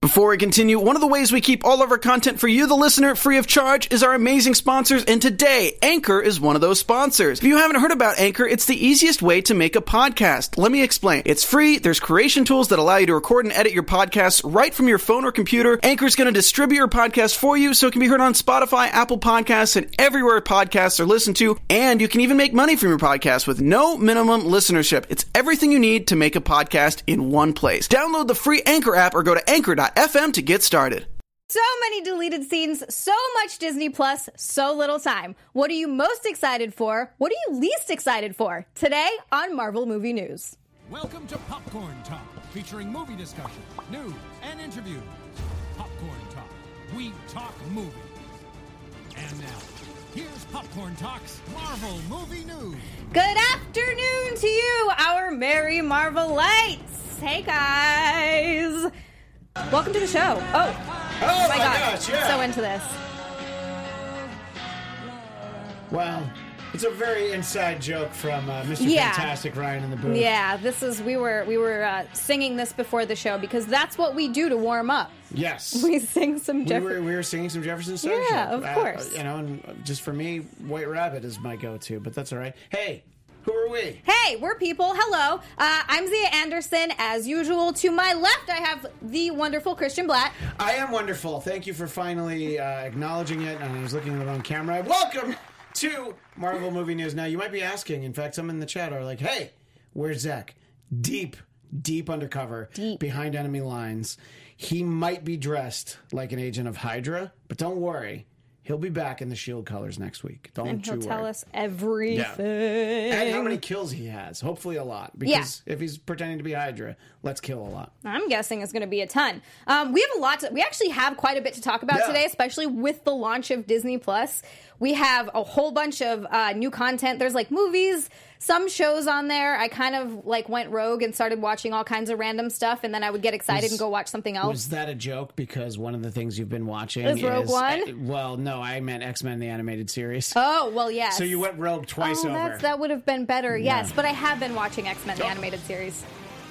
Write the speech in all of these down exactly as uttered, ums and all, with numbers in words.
Before we continue, one of the ways we keep all of our content for you, the listener, free of charge is our amazing sponsors, and today, Anchor is one of those sponsors. If you haven't heard about Anchor, it's the easiest way to make a podcast. Let me explain. It's free, there's creation tools that allow you to record and edit your podcasts right from your phone or computer. Anchor's going to distribute your podcast for you so it can be heard on Spotify, Apple Podcasts, and everywhere podcasts are listened to, and you can even make money from your podcast with no minimum listenership. It's everything you need to make a podcast in one place. Download the free Anchor app or go to anchor dot f m to get started. So many deleted scenes, so much Disney Plus, so little time. What are you most excited for? What are you least excited for? Today on Marvel Movie News. Welcome to Popcorn Talk, featuring movie discussion, news, and interviews. Popcorn Talk, we talk movies. And now, here's Popcorn Talk's Marvel Movie News. Good afternoon to you, our merry Marvelites. Hey guys. Welcome to the show. Oh, oh, oh my, my God. gosh, yeah. So into this. Wow. It's a very inside joke from uh, Mister Yeah. Fantastic Ryan in the booth. Yeah, this is, we were we were uh, singing this before the show because that's what we do to warm up. Yes. We sing some we Jefferson. were, we were singing some Jefferson Starship. Yeah, of Uh, course. you know, and just for me, White Rabbit is my go-to, but that's all right. Hey, who are we? Hey, we're people. Hello. Uh, I'm Zia Anderson. As usual, to my left, I have the wonderful Christian Blatt. I am wonderful. Thank you for finally uh, acknowledging it. And I was looking at the wrong camera. Welcome to Marvel Movie News. Now, you might be asking, in fact, some in the chat are like, hey, where's Zach? Deep, deep undercover, Deep. behind enemy lines. He might be dressed like an agent of Hydra, but don't worry. He'll be back in the SHIELD colors next week. Don't And he'll you tell worry. us everything. Yeah. And how many kills he has. Hopefully a lot. Because Yeah. if he's pretending to be Hydra, let's kill a lot. I'm guessing it's going to be a ton. Um, we have a lot to, we actually have quite a bit to talk about Yeah. today, especially with the launch of Disney Plus. We have a whole bunch of uh, new content. There's like movies, some shows on there. I kind of like went rogue and started watching all kinds of random stuff, and then I would get excited Was- and go watch something else. Was that a joke? Because one of the things you've been watching Is Rogue One? eh, well, no, I meant X-Men the animated series. Oh, well, yes. So you went rogue twice oh, over. That's, that would have been better, Yeah. yes. But I have been watching X-Men the Oh. animated series.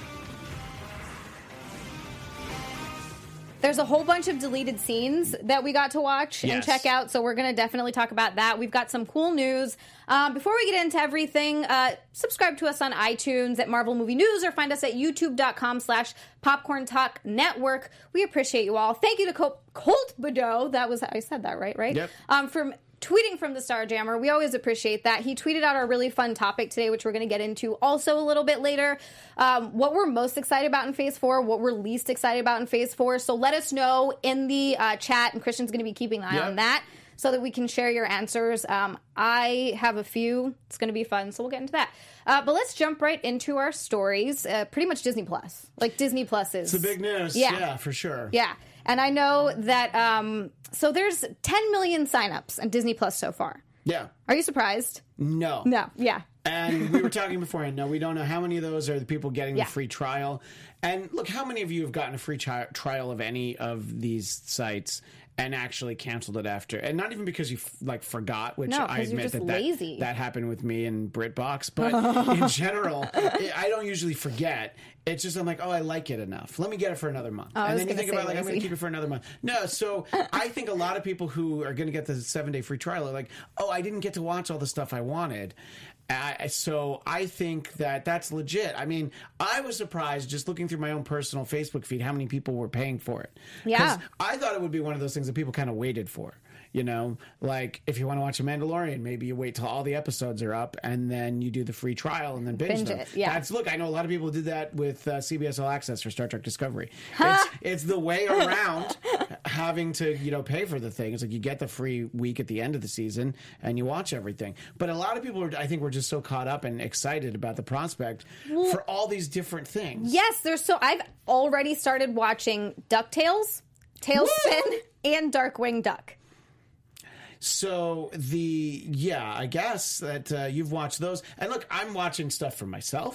There's a whole bunch of deleted scenes that we got to watch and Yes. check out, so we're going to definitely talk about that. We've got some cool news. Um, before we get into everything, uh, subscribe to us on iTunes at Marvel Movie News or find us at youtube.com slash Popcorn Talk Network. We appreciate you all. Thank you to Col- Colt Bedeau. That was, I said that right, right? Yep. Um, from tweeting from the Starjammer. We always appreciate that. He tweeted out our really fun topic today, which we're going to get into also a little bit later. Um, what we're most excited about in Phase four, what we're least excited about in Phase four. So let us know in the uh, chat, and Christian's going to be keeping an eye Yep. on that so that we can share your answers. Um, I have a few. It's going to be fun, so we'll get into that. Uh, but let's jump right into our stories. Uh, pretty much Disney Plus. Like Disney Plus is... It's the big news. Yeah. Yeah, for sure. Yeah. And I know that... Um, so there's ten million signups on Disney Plus so far. Yeah. Are you surprised? No. No. Yeah. And we were talking beforehand. No, we don't know how many of those are the people getting Yeah. the free trial. And look, how many of you have gotten a free tri- trial of any of these sites and actually canceled it after? And not even because you f- like forgot, which No, I 'cause you're admit just that, that lazy. that happened with me in BritBox. But in general, it, I don't usually forget. It's just I'm like, oh, I like it enough. Let me get it for another month. Oh, I and was then you gonna think say about like I'm going lazy. to keep it for another month. No, so I think a lot of people who are going to get the seven day free trial are like, oh, I didn't get to watch all the stuff I wanted. Uh, so I think that that's legit. I mean, I was surprised just looking through my own personal Facebook feed how many people were paying for it. 'Cause Yeah. I thought it would be one of those things that people kind of waited for. You know, like if you want to watch a Mandalorian, maybe you wait till all the episodes are up and then you do the free trial and then binge, Binge them. it, yeah. That's look. I know a lot of people did that with uh, C B S All Access for Star Trek Discovery. It's, it's the way around having to you know pay for the thing. It's like you get the free week at the end of the season and you watch everything. But a lot of people, are, I think, were just so caught up and excited about the prospect for all these different things. Yes, there's so... I've already started watching DuckTales, Tailspin, and Darkwing Duck. So the yeah, I guess that uh, you've watched those, and look, I'm watching stuff for myself,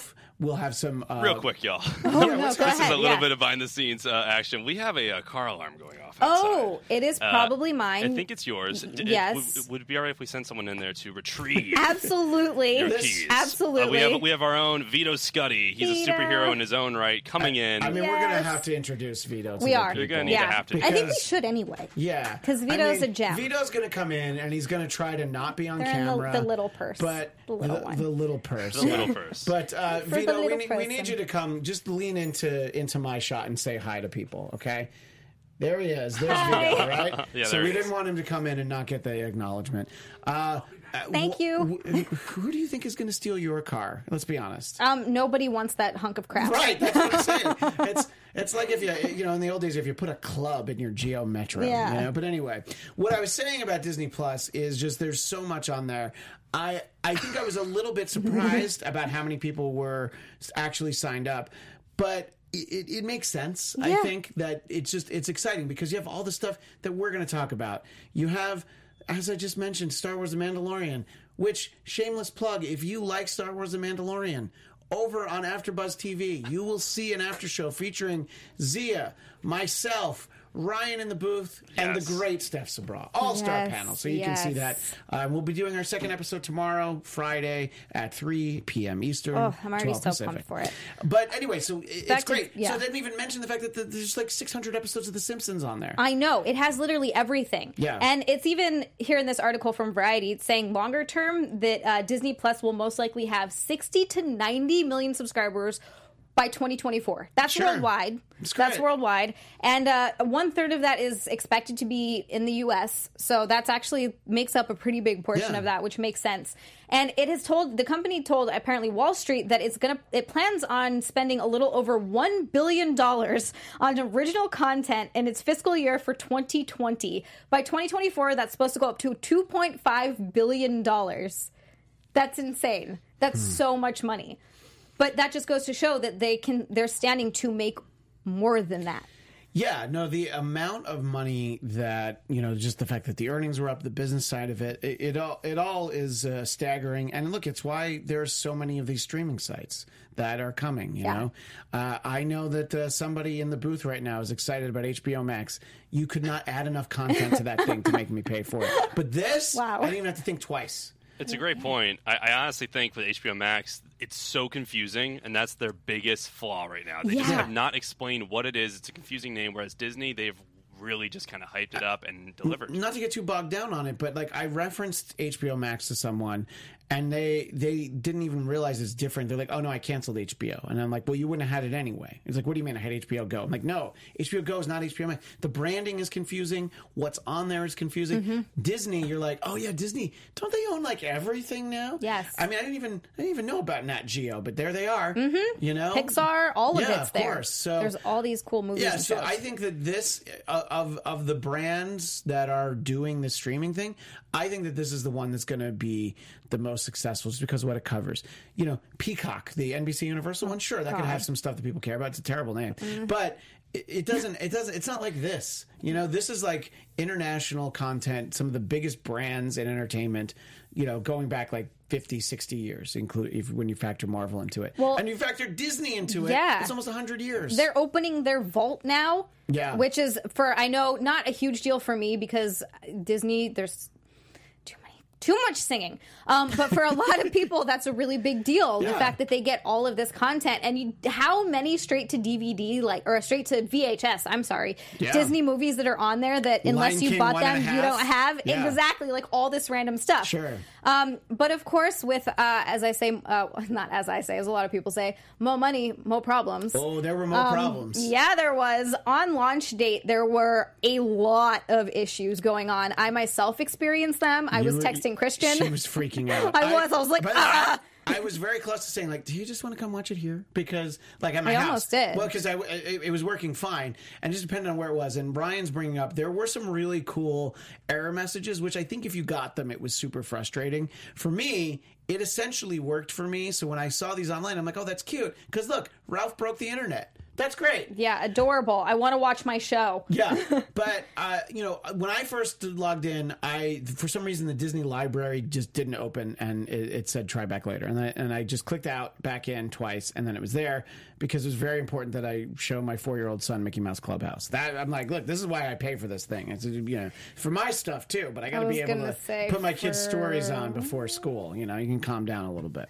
we'll have some uh, Real quick, y'all. Oh, no, go this ahead. is a little yeah. bit of behind the scenes uh, action. We have a, uh car alarm going off. Oh, outside. it is Uh, probably mine. I think it's yours. D- Yes. It, would, would it be all right if we send someone in there to retrieve Absolutely. your This- keys? Absolutely. Uh, we have we have our own Vito Scuddy. He's Vito. a superhero in his own right, coming in. I mean, we're gonna Yes. have to introduce Vito. To We the are. people. You're gonna need yeah. to have to. I think we Because- should anyway. Yeah, 'Cause I Vito's mean, a gem. Vito's going to come in and he's going to try to not be on They're in the- camera. the little purse. but The little the, one. the little purse, The yeah. little purse. But uh, For the Vito, we little need, we need person. you to come. Just lean into into my shot and say hi to people. Okay. There he is. There's Hi. Vito, all right? Yeah, so there we he didn't is. want him to come in and not get the acknowledgement. Uh, uh, Thank wh- you. wh- who do you think is going to steal your car? Let's be honest. Um, nobody wants that hunk of crap. Right, that's what I'm saying. It's it's like if you you know in the old days if you put a club in your Geo Metro. Yeah. You know? But anyway, what I was saying about Disney Plus is just there's so much on there. I I think I was a little bit surprised about how many people were actually signed up, but. It, it makes sense. I Yeah. think that it's just it's exciting because you have all the stuff that we're going to talk about. You have, as I just mentioned, Star Wars: The Mandalorian. Which shameless plug, if you like Star Wars: The Mandalorian, over on AfterBuzz T V, you will see an after show featuring Zia, myself, Ryan in the booth, and the Yes. great Steph Sabra. All-star Yes, panel, so you can see that. yes. Uh, we'll be doing our second episode tomorrow, Friday, at three p.m. Eastern, Oh, I'm already twelve so Pacific. pumped for it. But anyway, so it- it's Back to- great. yeah. So I didn't even mention the fact that the, there's like six hundred episodes of The Simpsons on there. I know. It has literally everything. Yeah. And it's even here in this article from Variety it's saying longer term that uh, Disney Plus will most likely have sixty to ninety million subscribers by twenty twenty-four. That's Sure. worldwide. That's That's great. worldwide. And uh, one third of that is expected to be in the U S. So that's actually makes up a pretty big portion Yeah. of that, which makes sense. And it has told, the company told apparently Wall Street that it's going to, it plans on spending a little over one billion dollars on original content in its fiscal year for twenty twenty. By twenty twenty-four, that's supposed to go up to two point five billion dollars. That's insane. That's so much money. But that just goes to show that they can, they're standing to make more than that. Yeah, no, the amount of money that, you know, just the fact that the earnings were up, the business side of it, it, it all it all is uh, staggering. And look, it's why there are so many of these streaming sites that are coming, you Yeah. know. Uh, I know that uh, somebody in the booth right now is excited about H B O Max. You could not add enough content to that thing to make me pay for it. But this, Wow. I didn't even have to think twice. It's a great point. I, I honestly think with H B O Max, it's so confusing, and that's their biggest flaw right now. They just Yeah. have not explained what it is. It's a confusing name, whereas Disney, they've really just kind of hyped it up and delivered. Not to get too bogged down on it, but like I referenced H B O Max to someone, and they they didn't even realize it's different. They're like, "Oh no, I canceled H B O," and I'm like, "Well, you wouldn't have had it anyway." It's like, "What do you mean I had H B O Go?" I'm like, "No, H B O Go is not H B O Max. The branding is confusing. What's on there is confusing." Mm-hmm. Disney, you're like, "Oh yeah, Disney. Don't they own like everything now?" Yes. I mean, I didn't even I didn't even know about Nat Geo, but there they are. Mm-hmm. You know, Pixar, all of Yeah, it's of there. course. So there's all these cool movies. yeah, and so shows. I think that this uh, of of the brands that are doing the streaming thing, I think that this is the one that's going to be the most successful, just because of what it covers. You know, Peacock, the N B C Universal one, sure, that could God. have some stuff that people care about. It's a terrible name, but it, it doesn't. It doesn't. It's not like this. You know, this is like international content. Some of the biggest brands in entertainment. You know, going back like fifty, sixty years, include if, when you factor Marvel into it, Well, and you factor Disney into it. yeah. It's almost one hundred years. They're opening their vault now. Yeah. Which is, for, I know, not a huge deal for me because Disney, there's too many, too much singing. Um, but for a lot of people, that's a really big deal. The Yeah. fact that they get all of this content. And you, how many straight to D V D, like, or straight to V H S, I'm sorry, Yeah. Disney movies that are on there that unless Lion you King bought one them, and a you half. don't have Yeah. exactly like all this random stuff. Sure. Um, but of course, with, uh, as I say, uh, not as I say, as a lot of people say, more money, more problems. Oh, there were more Um, problems. Yeah, there was. On launch date, there were a lot of issues going on. I myself experienced them. I You was were- texting Christian. She was freaking out. I was. I was like, by the way, ah! I was very close to saying, like, do you just want to come watch it here? Because, like, at my I house. almost did. Well, because I, it, it was working fine. And just depending on where it was. And Brian's bringing up, there were some really cool error messages, which I think if you got them, it was super frustrating. For me, it essentially worked for me. So when I saw these online, I'm like, oh, that's cute. Because look, Ralph broke the internet. That's great. Yeah, adorable. I want to watch my show. Yeah, but uh, you know, when I first logged in, I for some reason the Disney library just didn't open, and it, it said try back later, and I, and I just clicked out, back in twice, and then it was there because it was very important that I show my four year old son Mickey Mouse Clubhouse. That I'm like, look, this is why I pay for this thing. It's, you know, for my stuff too, but I got to be able to say put my for... kids' stories on before school. You know, you can calm down a little bit.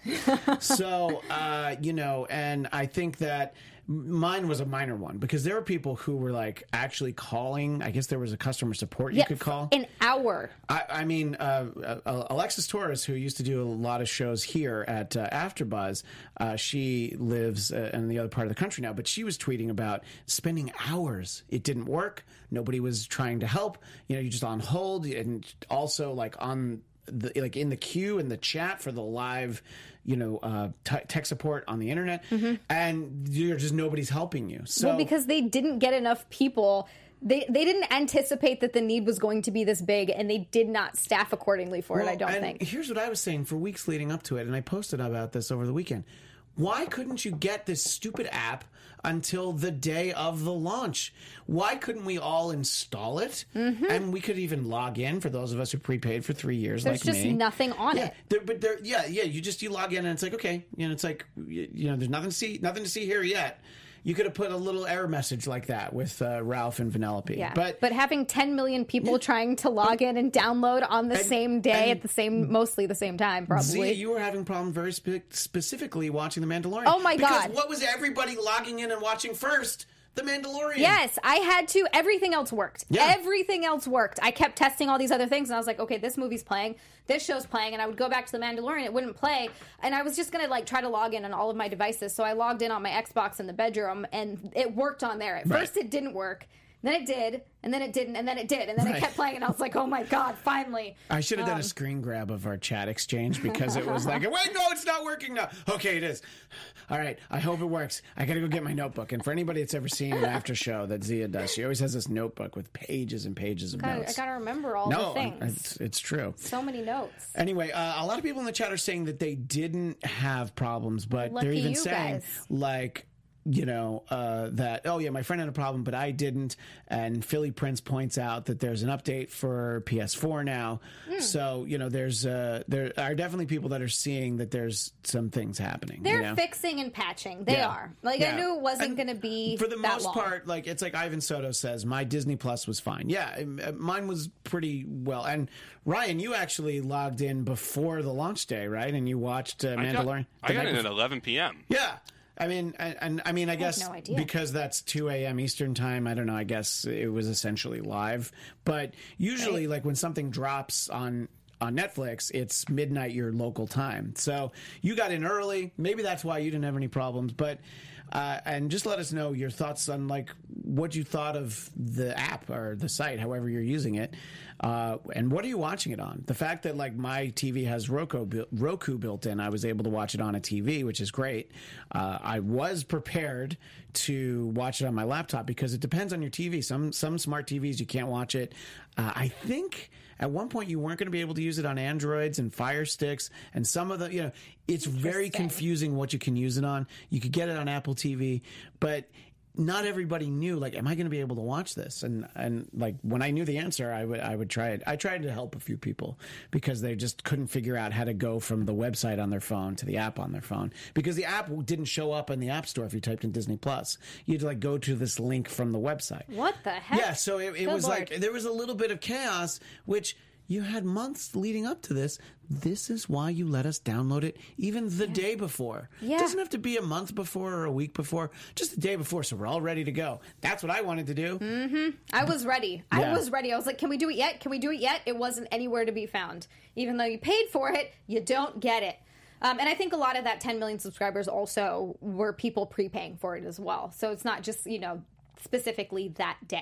so uh, you know, and I think that. Mine was a minor one because there were people who were like actually calling. I guess there was a customer support you yeah, could call. An hour. I, I mean, uh, uh, Alexis Torres, who used to do a lot of shows here at uh, AfterBuzz, uh, she lives uh, in the other part of the country now, but she was tweeting about spending hours. It didn't work. Nobody was trying to help. You know, you're just on hold, and also like on the like in the queue in the chat for the live. You know, uh, t- tech support on the internet, mm-hmm. and you're just nobody's helping you. So well, because they didn't get enough people. They they didn't anticipate that the need was going to be this big, and they did not staff accordingly for well, it. I don't and think. Here's what I was saying for weeks leading up to it, and I posted about this over the weekend. Why couldn't you get this stupid app until the day of the launch? Why couldn't we all install it? Mm-hmm. And we could even log in for those of us who prepaid for three years There's like me. There's just nothing on yeah, it. There, but there, yeah, yeah. You just you log in and it's like okay, you know, it's like you know, there's nothing to see, nothing to see here yet. You could have put a little error message like that with uh, Ralph and Vanellope. Yeah, but but having ten million people yeah, trying to log in and download on the and, same day at the same, mostly the same time, probably. Zia, you were having problems very spe- specifically watching The Mandalorian. Oh my because god! Because what was everybody logging in and watching first? The Mandalorian. Yes, I had to. Everything else worked. Yeah. Everything else worked. I kept testing all these other things, and I was like, okay, this movie's playing, this show's playing, and I would go back to The Mandalorian, it wouldn't play, and I was just going to like try to log in on all of my devices, so I logged in on my Xbox in the bedroom, and it worked on there. At right. first it didn't work, then it did, and then it didn't, and then it did, and then right. it kept playing, and I was like, oh my god, finally. I should have um, done a Um, screen grab of our chat exchange because it was like, wait, no, it's not working now. Okay, it is. All right, I hope it works. I got to go get my notebook. And for anybody that's ever seen an after show that Zia does, she always has this notebook with pages and pages of gotta, notes. I got to remember all no, the things. It's, it's true. So many notes. Anyway, uh, a lot of people in the chat are saying that they didn't have problems, but Lucky they're even you saying, guys. like, you know, uh, that, oh, yeah, my friend had a problem, but I didn't. And Philly Prince points out that there's an update for P S four now. Mm. So, you know, there's uh, there are definitely people that are seeing that there's some things happening. They're you know? fixing and patching. They yeah. are. Like, yeah. I knew it wasn't going to be For the that most long. part, like, it's like Ivan Soto says, my Disney Plus was fine. Yeah, mine was pretty well. And Ryan, you actually logged in before the launch day, right? And you watched uh, Mandalorian? I got, I got in at eleven p.m. Yeah. I mean, and, and I mean, I, I guess no idea. because that's two a.m. Eastern time, I don't know, I guess it was essentially live. But usually, right. like when something drops on on Netflix, it's midnight your local time. So you got in early. Maybe that's why you didn't have any problems. But uh, and just let us know your thoughts on like what you thought of the app or the site, however you're using it. Uh, and what are you watching it on? The fact that like my T V has Roku, Roku built in, I was able to watch it on a T V, which is great. Uh, I was prepared to watch it on my laptop because it depends on your T V. Some some smart T Vs you can't watch it. Uh, I think at one point you weren't going to be able to use it on Androids and Fire Sticks, and some of the you know it's very confusing what you can use it on. You could get it on Apple T V, but not everybody knew, like, am I going to be able to watch this? And, and like, when I knew the answer, I would, I would try it. I tried to help a few people because they just couldn't figure out how to go from the website on their phone to the app on their phone because the app didn't show up in the App Store if you typed in Disney Plus. You had to, like, go to this link from the website. What the heck? Yeah, so it, it was Lord. like, there was a little bit of chaos, which you had months leading up to this. This is why you let us download it even the yeah. day before. Yeah. It doesn't have to be a month before or a week before, just the day before, so we're all ready to go. That's what I wanted to do. Mm-hmm. I was ready. Yeah. I was ready. I was like, can we do it yet? Can we do it yet? It wasn't anywhere to be found. Even though you paid for it, you don't get it. Um, and I think a lot of that ten million subscribers also were people prepaying for it as well. So it's not just, you know, specifically that day.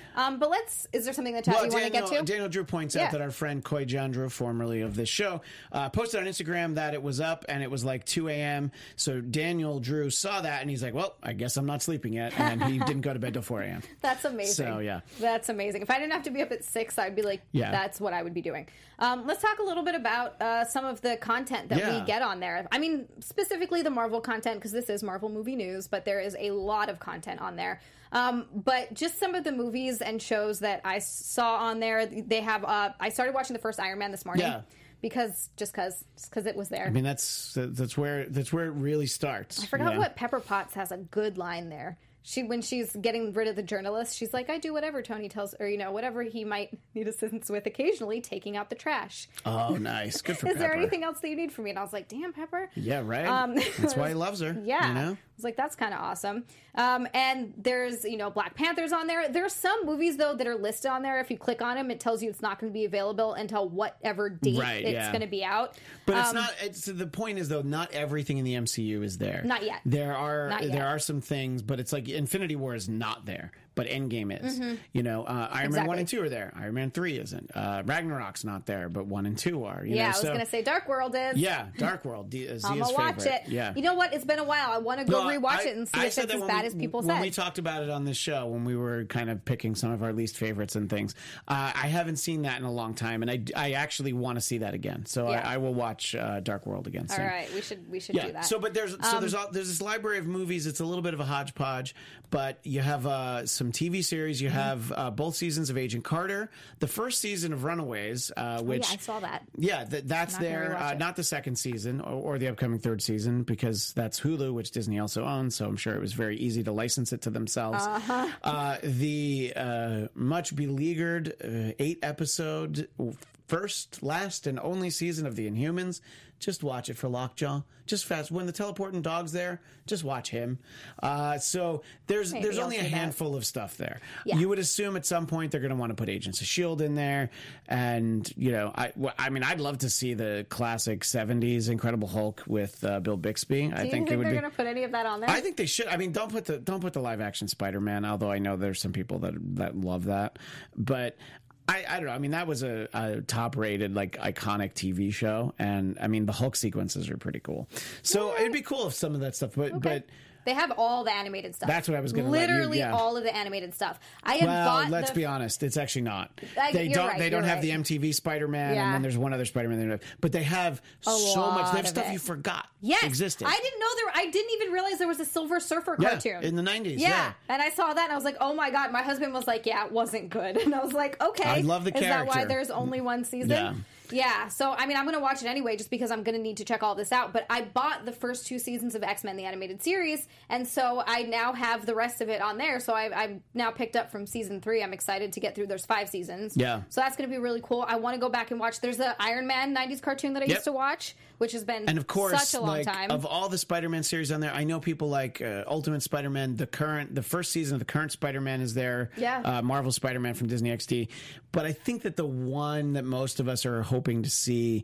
Um, but let's. Is there something in the chat Well, you want to Daniel, get to? Daniel Drew points Yeah. out that our friend Koi Jandro, formerly of this show, uh, posted on Instagram that it was up and it was like two a.m. So Daniel Drew saw that and he's like, well, I guess I'm not sleeping yet. And he didn't go to bed till four a.m. That's amazing. So, yeah. That's amazing. If I didn't have to be up at six, I'd be like, Yeah. that's what I would be doing. Um, let's talk a little bit about uh, some of the content that Yeah. we get on there. I mean, specifically the Marvel content, because this is Marvel movie news, but there is a lot of content on there. Um, but just some of the movies and shows that I saw on there, they have, uh, I started watching the first Iron Man this morning. Yeah. Because, just because, just because it was there. I mean, that's that's where that's where it really starts. I forgot Yeah. what Pepper Potts has a good line there. She, when she's getting rid of the journalist, she's like, I do whatever Tony tells, or, you know, whatever he might need assistance with, occasionally taking out the trash. Oh, nice. Good for Is Pepper. there anything else that you need from me? And I was like, damn, Pepper. Yeah, right? Um, That's why he loves her. Yeah. You know? I was like, that's kind of awesome. Um, and there's, you know, Black Panther's on there. There's some movies, though, that are listed on there. If you click on them, it tells you it's not going to be available until whatever date Right, it's yeah. going to be out. But it's Um, not. It's, the point is, though, not everything in the M C U is there. Not yet. There are Not yet. there are some things, but it's like Infinity War is not there, but Endgame is. You know, uh, Iron Man one Mm-hmm. Exactly. and two are there. Iron Man three isn't. Uh, Ragnarok's not there, but one and two are. You Yeah, know? I was so, going to say Dark World is. Yeah, Dark World. D- is I'm Zia's going to watch favorite. it. Yeah. You know what? It's been a while. I want to go No, rewatch I- it and see I if said it's that as when bad we- as people when said. we talked about it on this show, when we were kind of picking some of our least favorites and things, uh, I haven't seen that in a long time, and I, I actually want to see that again. So Yeah. I, I will watch uh, Dark World again All soon. right, we should we should Yeah. do that. So, but there's so there's all, there's this library of movies. It's a little bit of a hodgepodge, but you have uh, some T V series. You have uh, both seasons of Agent Carter, the first season of Runaways, uh, which Oh, yeah, I saw that. Yeah, th- that's Not gonna there. rewatch Uh, it. not the second season or, or the upcoming third season because that's Hulu, which Disney also owns. So I'm sure it was very easy to license it to themselves. Uh-huh. Uh, the uh, much beleaguered uh, eight episode first, last, and only season of The Inhumans. Just watch it for Lockjaw. Just fast. When the teleporting dog's there, just watch him. Uh, so there's Maybe there's I'll only a do that. handful of stuff there. Yeah. You would assume at some point they're going to want to put Agents of S H I E L D in there, and you know, I well, I mean, I'd love to see the classic seventies Incredible Hulk with uh, Bill Bixby. I do you think, think it would they're be. going to put any of that on there? I think they should. I mean, don't put the don't put the live action Spider Man. Although I know there's some people that that love that, but. I, I don't know. I mean, that was a, a top-rated, like, iconic T V show, and I mean, the Hulk sequences are pretty cool. So it'd be cool if some of that stuff, but Okay. but They have all the animated stuff. That's what I was gonna let you- Literally yeah. all of the animated stuff. I had well, bought let's the, be honest, it's actually not. I- they you're don't. right, they don't you're have the right. M T V Spider-Man, Yeah. and then there's one other Spider-Man. They don't have, but they have A so much. They lot have of stuff it. you forgot Yes, existed. I didn't know there. I didn't even realize there was a Silver Surfer Yeah, cartoon in the nineties, Yeah. yeah. and I saw that and I was like, "Oh my god!" My husband was like, "Yeah, it wasn't good," and I was like, "Okay." I love the Is that why character. there's only one season? Yeah. Yeah. So I mean, I'm going to watch it anyway, just because I'm going to need to check all this out. But I bought the first two seasons of X-Men the animated series, and so I now have the rest of it on there. So I, I've now picked up from season three. I'm excited to get through. There's five seasons. Yeah. So that's going to be really cool. I want to go back and watch. There's the Iron Man nineties cartoon that I Yep. used to watch, which has been And of course, such a long like time. of all the Spider-Man series on there, I know people like uh, Ultimate Spider-Man. The current, the first season of the current Spider-Man is there. Yeah. Uh, Marvel Spider-Man from Disney X D. But I think that the one that most of us are hoping to see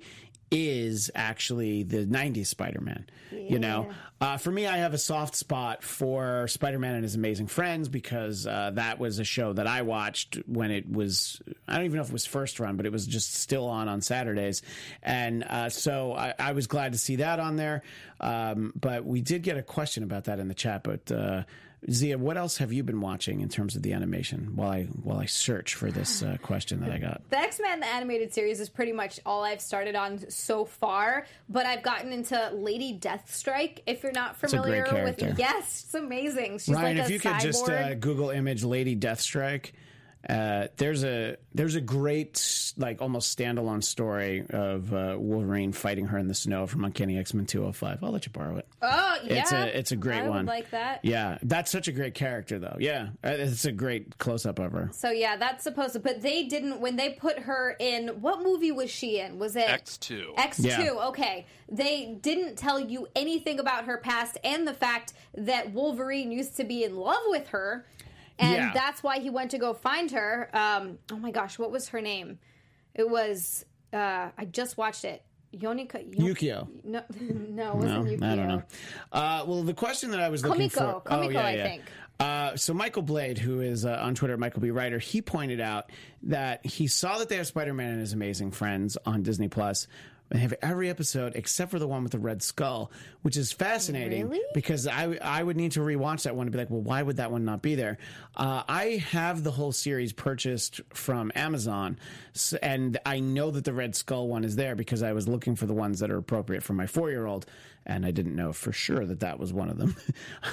is actually the nineties Spider-Man. You know, uh, for me, I have a soft spot for Spider-Man and His Amazing Friends because uh, that was a show that I watched when it was, I don't even know if it was first run, but it was just still on on Saturdays. And uh, so I, I was glad to see that on there. Um, but we did get a question about that in the chat. But uh, Zia, what else have you been watching in terms of the animation while I while I search for this uh, question that I got? The X-Men the animated series is pretty much all I've started on so far, but I've gotten into Lady Deathstrike. If you're not a great familiar with, character. yes, it's amazing. She's Ryan, like if a you could cyborg. just uh, Google image Lady Deathstrike, uh, there's a there's a great like almost standalone story of uh, Wolverine fighting her in the snow from Uncanny X-Men two oh five. I'll let you borrow it. Oh yeah, It's a it's a great I one. would like that. Yeah, that's such a great character though. Yeah, uh, it's a great close up of her. So yeah, that's supposed to. But they didn't when they put her in. What movie was she in? Was it X two. X two. Yeah. Okay, they didn't tell you anything about her past and the fact that Wolverine used to be in love with her, and Yeah. that's why he went to go find her. Um, oh my gosh, what was her name? It was. Uh, I just watched it. Yonika. Yo- Yukio. No, no, it No, wasn't Yukio. I don't know. Uh, well, the question that I was looking Komiko. for, oh Komiko, yeah, I yeah. think. Uh, so Michael Blade, who is uh, on Twitter, Michael B. Writer, he pointed out that he saw that they have Spider-Man and His Amazing Friends on Disney Plus. They have every episode except for the one with the Red Skull, which is fascinating Really? because I I would need to rewatch that one to be like, well, why would that one not be there? Uh, I have the whole series purchased from Amazon, s- and I know that the Red Skull one is there because I was looking for the ones that are appropriate for my four-year-old, and I didn't know for sure that that was one of them.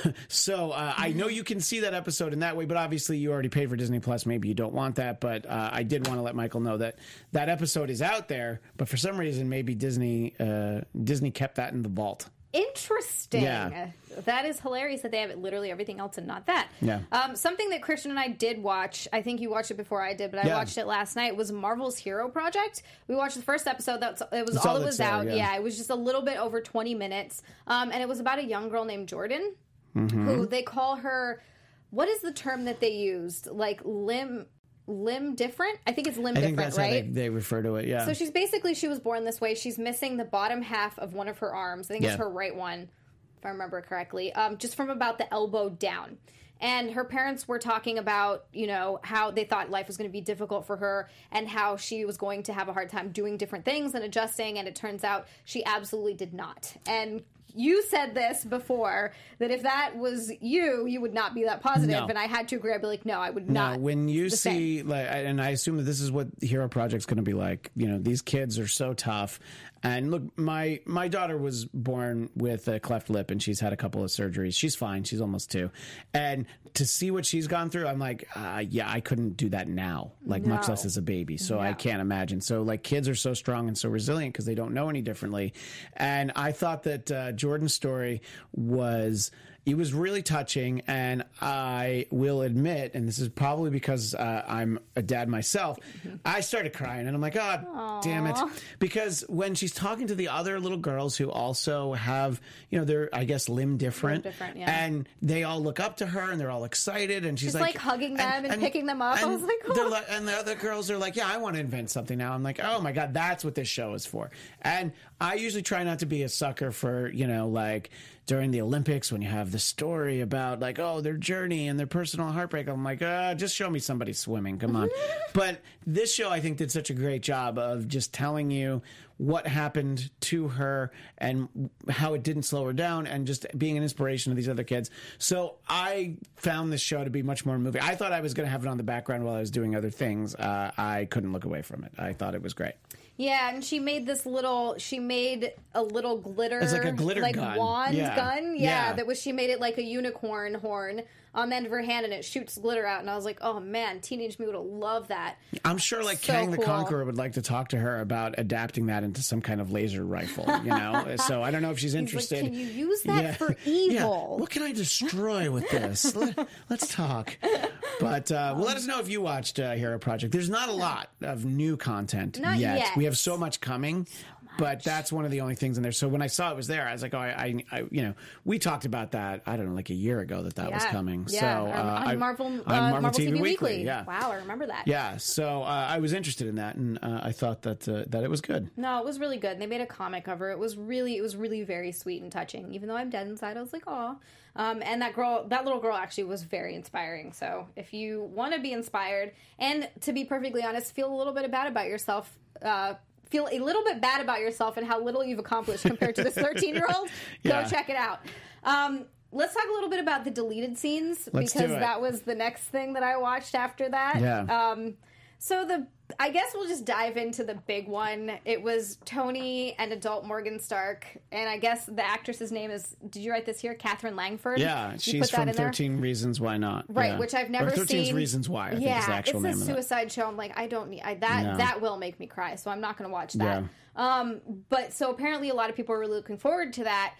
So uh, I know you can see that episode in that way, but obviously you already paid for Disney Plus. Maybe you don't want that, but uh, I did want to let Michael know that that episode is out there, but for some reason, maybe Maybe Disney uh, Disney kept that in the vault. Interesting. Yeah. That is hilarious that they have literally everything else and not that. Yeah. Um, something that Christian and I did watch, I think you watched it before I did, but I Yeah. watched it last night, was Marvel's Hero Project. We watched the first episode. That's It was That's all all that was that's there, out. yeah. Yeah. It was just a little bit over twenty minutes. Um, and it was about a young girl named Jordan, Mm-hmm. who they call her, what is the term that they used? Like limb... Limb different? I think it's limb I think different, that's right? how they, they refer to it. Yeah. So she's basically, she was born this way. She's missing the bottom half of one of her arms. I think it's Yeah. her right one, if I remember correctly, um, just from about the elbow down. And her parents were talking about, you know, how they thought life was going to be difficult for her and how she was going to have a hard time doing different things and adjusting. And it turns out she absolutely did not. And you said this before, that if that was you, you would not be that positive. No. And I had to agree. I'd be like, no, I would No, not. when you the see same. like, and I assume that this is what Hero Project's going to be like. You know, these kids are so tough. And look, my my daughter was born with a cleft lip, and she's had a couple of surgeries. She's fine. She's almost two. And to see what she's gone through, I'm like, uh, yeah, I couldn't do that now. Like much No. less as a baby. So I No. can't imagine. So like, kids are so strong and so resilient because they don't know any differently. And I thought that uh, Jordan's story was. It was really touching, and I will admit, and this is probably because uh, I'm a dad myself, I started crying, and I'm like, oh, damn it. Because when she's talking to the other little girls who also have, you know, they're, I guess, limb different, Limb different, yeah. and they all look up to her, and they're all excited, and she's Just, like, hugging them and picking them up. I and was like, oh. they're like, and the other girls are like, yeah, I want to invent something now. I'm like, oh my God, that's what this show is for. And I usually try not to be a sucker for, you know, like during the Olympics when you have the story about like, oh, their journey and their personal heartbreak. I'm like, uh, just show me somebody swimming. Come on. But this show, I think, did such a great job of just telling you what happened to her and how it didn't slow her down and just being an inspiration to these other kids. So I found this show to be much more moving. I thought I was going to have it on the background while I was doing other things. Uh, I couldn't look away from it. I thought it was great. Yeah, and she made this little. She made a little glitter. It's like a glitter like gun. wand Yeah. gun. Yeah, Yeah. that was. She made it like a unicorn horn on the end of her hand, and it shoots glitter out. And I was like, oh man, teenage me would have loved that. I'm sure like So Kang the cool. Conqueror would like to talk to her about adapting that into some kind of laser rifle, you know? So I don't know if she's He's interested. like, can you use that Yeah. for Yeah. evil? What can I destroy with this? Let, let's talk. But uh, well, let us know if you watched uh, Hero Project. There's not a lot of new content Not yet. We have so much coming. But that's one of the only things in there. So when I saw it was there, I was like, oh, I, I, I you know, we talked about that, I don't know, like a year ago that that was Yeah. coming. Yeah, So on, uh, on I- Marvel, on uh, Marvel, T V, Weekly. Weekly. Yeah. Wow, I remember that. Yeah. So uh, I was interested in that, and uh, I thought that uh, that it was good. No, it was really good. And they made a comic cover. It was really, it was really very sweet and touching. Even though I'm dead inside, I was like, oh. Um, and that girl, that little girl, actually was very inspiring. So if you want to be inspired, and to be perfectly honest, feel a little bit bad about yourself. Uh, feel a little bit bad about yourself and how little you've accomplished compared to this thirteen-year-old. Yeah. Go check it out. Um, let's talk a little bit about the deleted scenes Let's because do it. that was the next thing that I watched after that. Yeah. Um, so the I guess we'll just dive into the big one. It was Tony and adult Morgan Stark, and I guess the actress's name is. Did you write this here? Catherine Langford. Yeah, You she's put that from in there? thirteen Reasons Why Not. Right, Yeah. which I've never or thirteen seen. Reasons Why, I think yeah, is the actual it's name a of that. suicide show. I'm like, I don't need I, that. No. That will make me cry, so I'm not going to watch that. Um, but so apparently, a lot of people are really looking forward to that.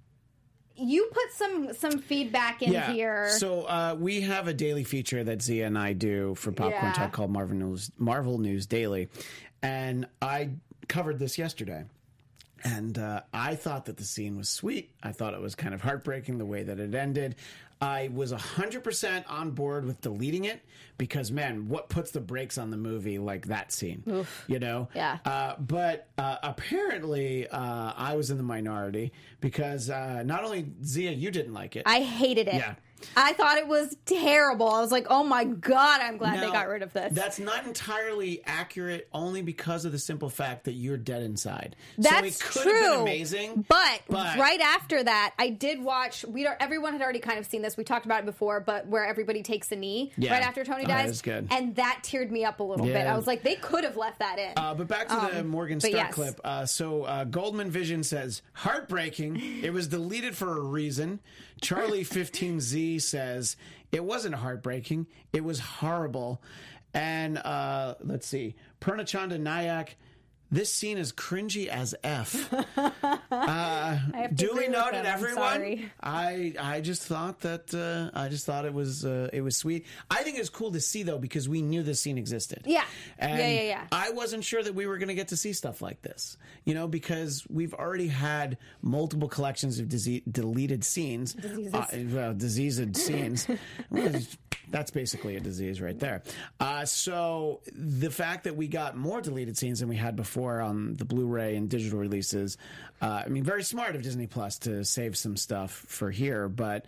You put some some feedback in Yeah. here. So uh, we have a daily feature that Zia and I do for Popcorn Yeah. Talk called Marvel News Marvel News Daily, and I covered this yesterday. And uh, I thought that the scene was sweet. I thought it was kind of heartbreaking the way that it ended. I was one hundred percent on board with deleting it because, man, what puts the brakes on the movie like that scene? You know? Yeah. Uh, but uh, apparently uh, I was in the minority because uh, not only, Zia, you didn't like it. I hated it. Yeah. I thought it was terrible. I was like, oh my God, I'm glad Now, they got rid of this. That's not entirely accurate only because of the simple fact that you're dead inside. That's so it could true. have been amazing. But, but right after that, I did watch. We don't, everyone had already kind of seen this. We talked about it before, but where everybody takes a knee Yeah. right after Tony Oh, dies, that is good. and that teared me up a little bit. Yeah. I was like, they could have left that in. Uh, but back to the Um, Morgan but Stark yes. clip. Uh, so uh, Goldman Vision says, heartbreaking. It was deleted for a reason. Charlie fifteen Z says, it wasn't heartbreaking. It was horrible. And uh, let's see. Purnachanda Nayak, this scene is cringy as F. Uh, I have to duly agree with noted, them. I'm everyone. sorry. I I just thought that uh, I just thought it was uh, it was sweet. I think it was cool to see though because we knew this scene existed. Yeah. and Yeah, yeah, yeah. I wasn't sure that we were going to get to see stuff like this, you know, because we've already had multiple collections of dise- deleted scenes, Diseases. uh, well, diseased scenes. Well, that's basically a disease right there. Uh, so the fact that we got more deleted scenes than we had before on the Blu-ray and digital releases, uh, I mean, very smart of Disney Plus to save some stuff for here. But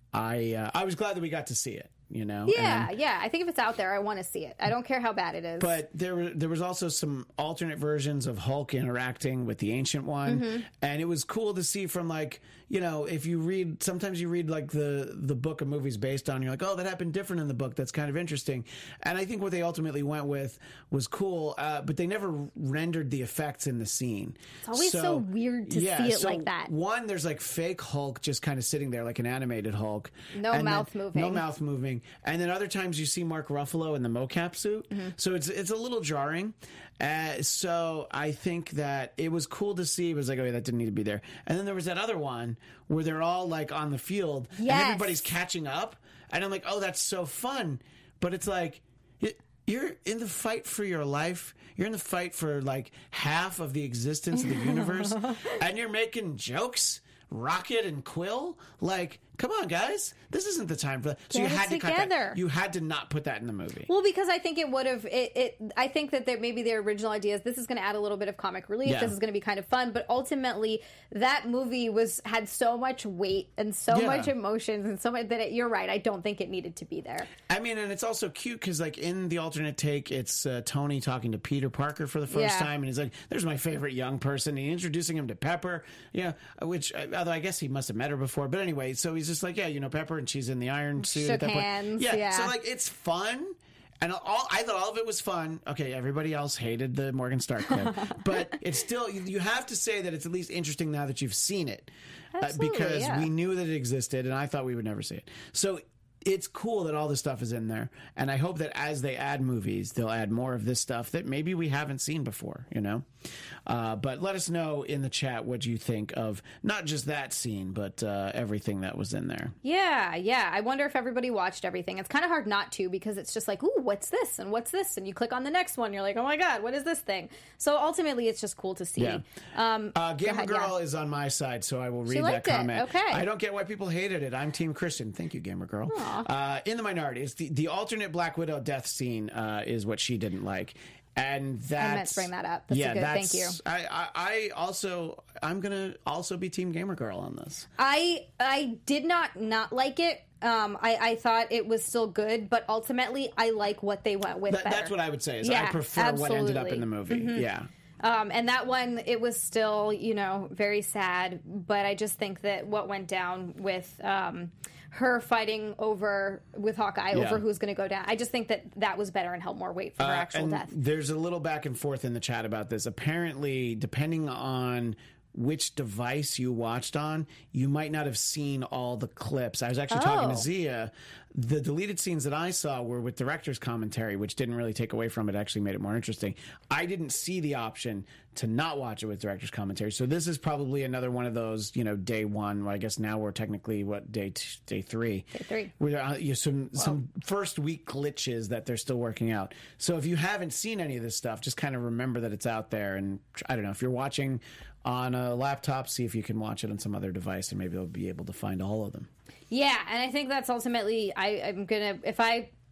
I uh, I was glad that we got to see it. You know, yeah, And- yeah. I think if it's out there, I want to see it. I don't care how bad it is. But there were there was also some alternate versions of Hulk interacting with the Ancient One, Mm-hmm. and it was cool to see from like you know if you read sometimes you read like the the book of movies based on you're like oh that happened different in the book that's kind of interesting, and I think what they ultimately went with was cool, uh, but they never rendered the effects in the scene. It's always so weird to yeah, see it so like that. One, there's like fake Hulk just kind of sitting there like an animated Hulk, No and then- mouth moving. no mouth moving, and then other times you see Mark Ruffalo in the mocap suit, Mm-hmm. so it's it's a little jarring. Uh, so I think that it was cool to see. It was like, oh, yeah, that didn't need to be there. And then there was that other one where they're all like on the field and Yes. everybody's catching up, and I'm like, oh, that's so fun. But it's like y- you're in the fight for your life. You're in the fight for like half of the existence of the universe, and you're making jokes. Rocket and Quill, like, come on, guys, this isn't the time for that. So Get you it had to cut together. that. You had to not put that in the movie. Well, because I think it would have. It, it. I think that there, maybe their original idea is this is going to add a little bit of comic relief. Yeah. This is going to be kind of fun. But ultimately, that movie was had so much weight and so Yeah. much emotions and so much that it, you're right. I don't think it needed to be there. I mean, and it's also cute because, like, in the alternate take, it's uh, Tony talking to Peter Parker for the first Yeah. time, and he's like, "There's my favorite young person." And he's introducing him to Pepper, yeah, which although I guess he must have met her before, but anyway, so he's just like, "Yeah, you know Pepper," and she's in the iron suit. Shook at that hands, point. Yeah. yeah. So like, it's fun. And all I thought all of it was fun. Okay, everybody else hated the Morgan Stark clip, but it's still you, you have to say that it's at least interesting now that you've seen it, Absolutely, uh, because yeah. we knew that it existed, and I thought we would never see it. So it's cool that all this stuff is in there, and I hope that as they add movies, they'll add more of this stuff that maybe we haven't seen before. You know, uh, but let us know in the chat what you think of not just that scene, but uh, everything that was in there. Yeah, yeah. I wonder if everybody watched everything. It's kind of hard not to because it's just like, ooh, what's this and what's this? And you click on the next one, you're like, oh my God, what is this thing? So ultimately, it's just cool to see. Yeah. Um, Uh, Gamer ahead, Girl yeah. is on my side, so I will read that liked it. comment. Okay. I don't get why people hated it. I'm Team Christian. Thank you, Gamer Girl. Uh, in the minority, it's the, the alternate Black Widow death scene uh, is what she didn't like. And that's, meant to bring that up. That's a yeah, good- that's, thank you. I, I, I also, I'm gonna also be Team Gamer Girl on this. I I did not not like it. Um, I, I thought it was still good, but ultimately, I like what they went with That, better. that's what I would say. Is Yeah, I prefer what ended up absolutely. in the movie. Yeah. Um, and that one, it was still, you know, very sad. But I just think that what went down with um, her fighting over with Hawkeye Yeah. over who's going to go down, I just think that that was better and held more weight for her Uh, actual and death. There's a little back and forth in the chat about this. Apparently, depending on which device you watched on, you might not have seen all the clips. I was actually talking to Oh. Zia. The deleted scenes that I saw were with director's commentary, which didn't really take away from it, actually made it more interesting. I didn't see the option to not watch it with director's commentary. So this is probably another one of those, you know, day one. Well, I guess now we're technically, what, day t- day three? Day three. Where uh, you know, some some first week glitches that they're still working out. So if you haven't seen any of this stuff, just kind of remember that it's out there. And I don't know if you're watching on a laptop, see if you can watch it on some other device, and maybe you'll be able to find all of them. Yeah, and I think that's ultimately I, I'm gonna if I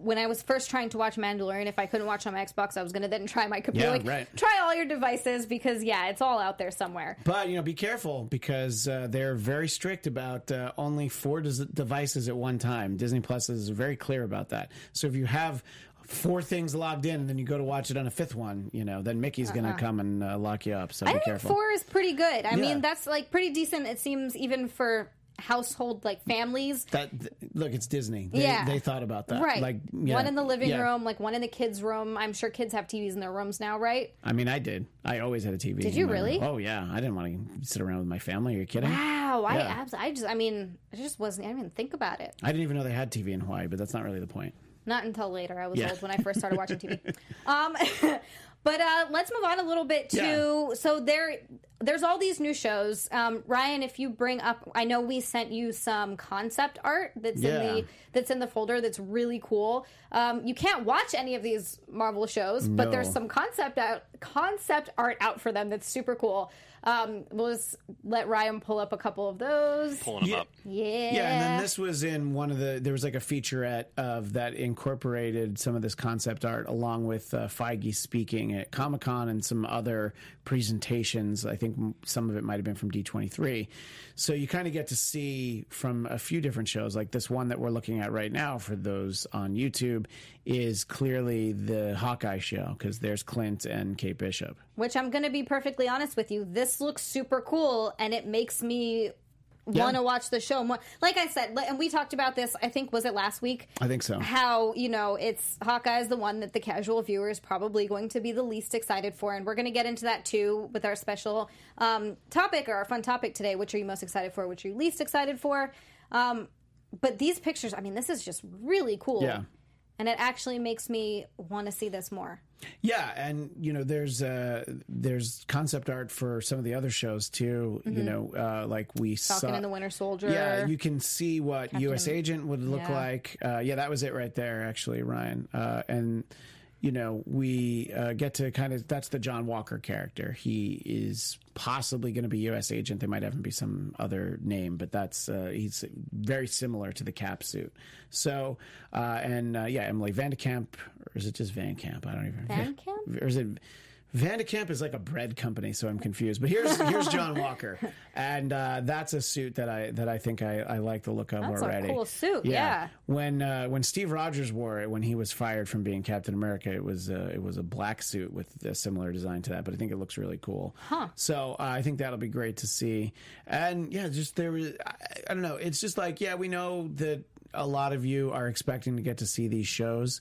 when I was first trying to watch Mandalorian, if I couldn't watch on my Xbox, I was going to then try my computer. Yeah, like, right. Try all your devices because, yeah, it's all out there somewhere. But, you know, be careful because uh, they're very strict about uh, only four des- devices at one time. Disney Plus is very clear about that. So if you have four things logged in and then you go to watch it on a fifth one, you know, then Mickey's uh-uh. going to come and uh, lock you up. So I be think careful. four is pretty good. I yeah. mean, that's like pretty decent. It seems even for household like families. That look, it's Disney. They, yeah, they thought about that. Right, like yeah, one in the living yeah. room, like one in the kids' room. I'm sure kids have T Vs in their rooms now, right? I mean, I did. I always had a T V. Did you really? Room. Oh yeah, I didn't want to sit around with my family. Are you kidding? Wow, yeah. I abs- I just, I mean, I just wasn't. I didn't even think about it. I didn't even know they had T V in Hawaii, but that's not really the point. Not until later. I was yeah. old when I first started watching T V. Um, but uh, let's move on a little bit to yeah. so there. There's all these new shows. Um, Ryan, if you bring up, I know we sent you some concept art that's yeah. in the that's in the folder. That's really cool. Um, you can't watch any of these Marvel shows, no. but there's some concept out concept art out for them that's super cool. Um, we'll just let Ryan pull up a couple of those. Pulling them yeah. up. Yeah. Yeah, and then this was in one of the, there was like a featurette of that incorporated some of this concept art along with uh, Feige speaking at Comic-Con and some other presentations. I think some of it might have been from D twenty-three. So you kind of get to see from a few different shows, like this one that we're looking at right now for those on YouTube is clearly the Hawkeye show because there's Clint and Kate Bishop. Which I'm going to be perfectly honest with you. This looks super cool, and it makes me Yeah. want to watch the show more. Like I said, and we talked about this, I think, was it last week? I think so. How, you know, it's Hawkeye is the one that the casual viewer is probably going to be the least excited for, and we're going to get into that too with our special um, topic, or our fun topic today. Which are you most excited for? Which are you least excited for? Um, but these pictures, I mean, this is just really cool. Yeah. And it actually makes me want to see this more. Yeah, and you know, there's uh, there's concept art for some of the other shows too. Mm-hmm. You know, uh, like we Falcon saw and the Winter Soldier. Yeah, you can see what Captain U S Am- Agent would look Yeah. like. Uh, yeah, that was it right there, actually, Ryan. Uh, and you know, we uh, get to kind of that's the John Walker character. He is possibly going to be U S Agent. They might have him be some other name, but that's uh, he's very similar to the Cap suit. So, uh, and uh, yeah, Emily Vandekamp, or is it just Van Camp? I don't even. Van Camp? Or is it? Vandekamp is like a bread company, so I'm confused. But here's here's John Walker, and uh, that's a suit that I that I think I, I like the look of That's already. a cool suit, yeah. When uh, when Steve Rogers wore it when he was fired from being Captain America, it was uh, it was a black suit with a similar design to that. But I think it looks really cool. Huh. So uh, I think that'll be great to see. And yeah, just there was I, I don't know. It's just like yeah, we know that a lot of you are expecting to get to see these shows,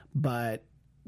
but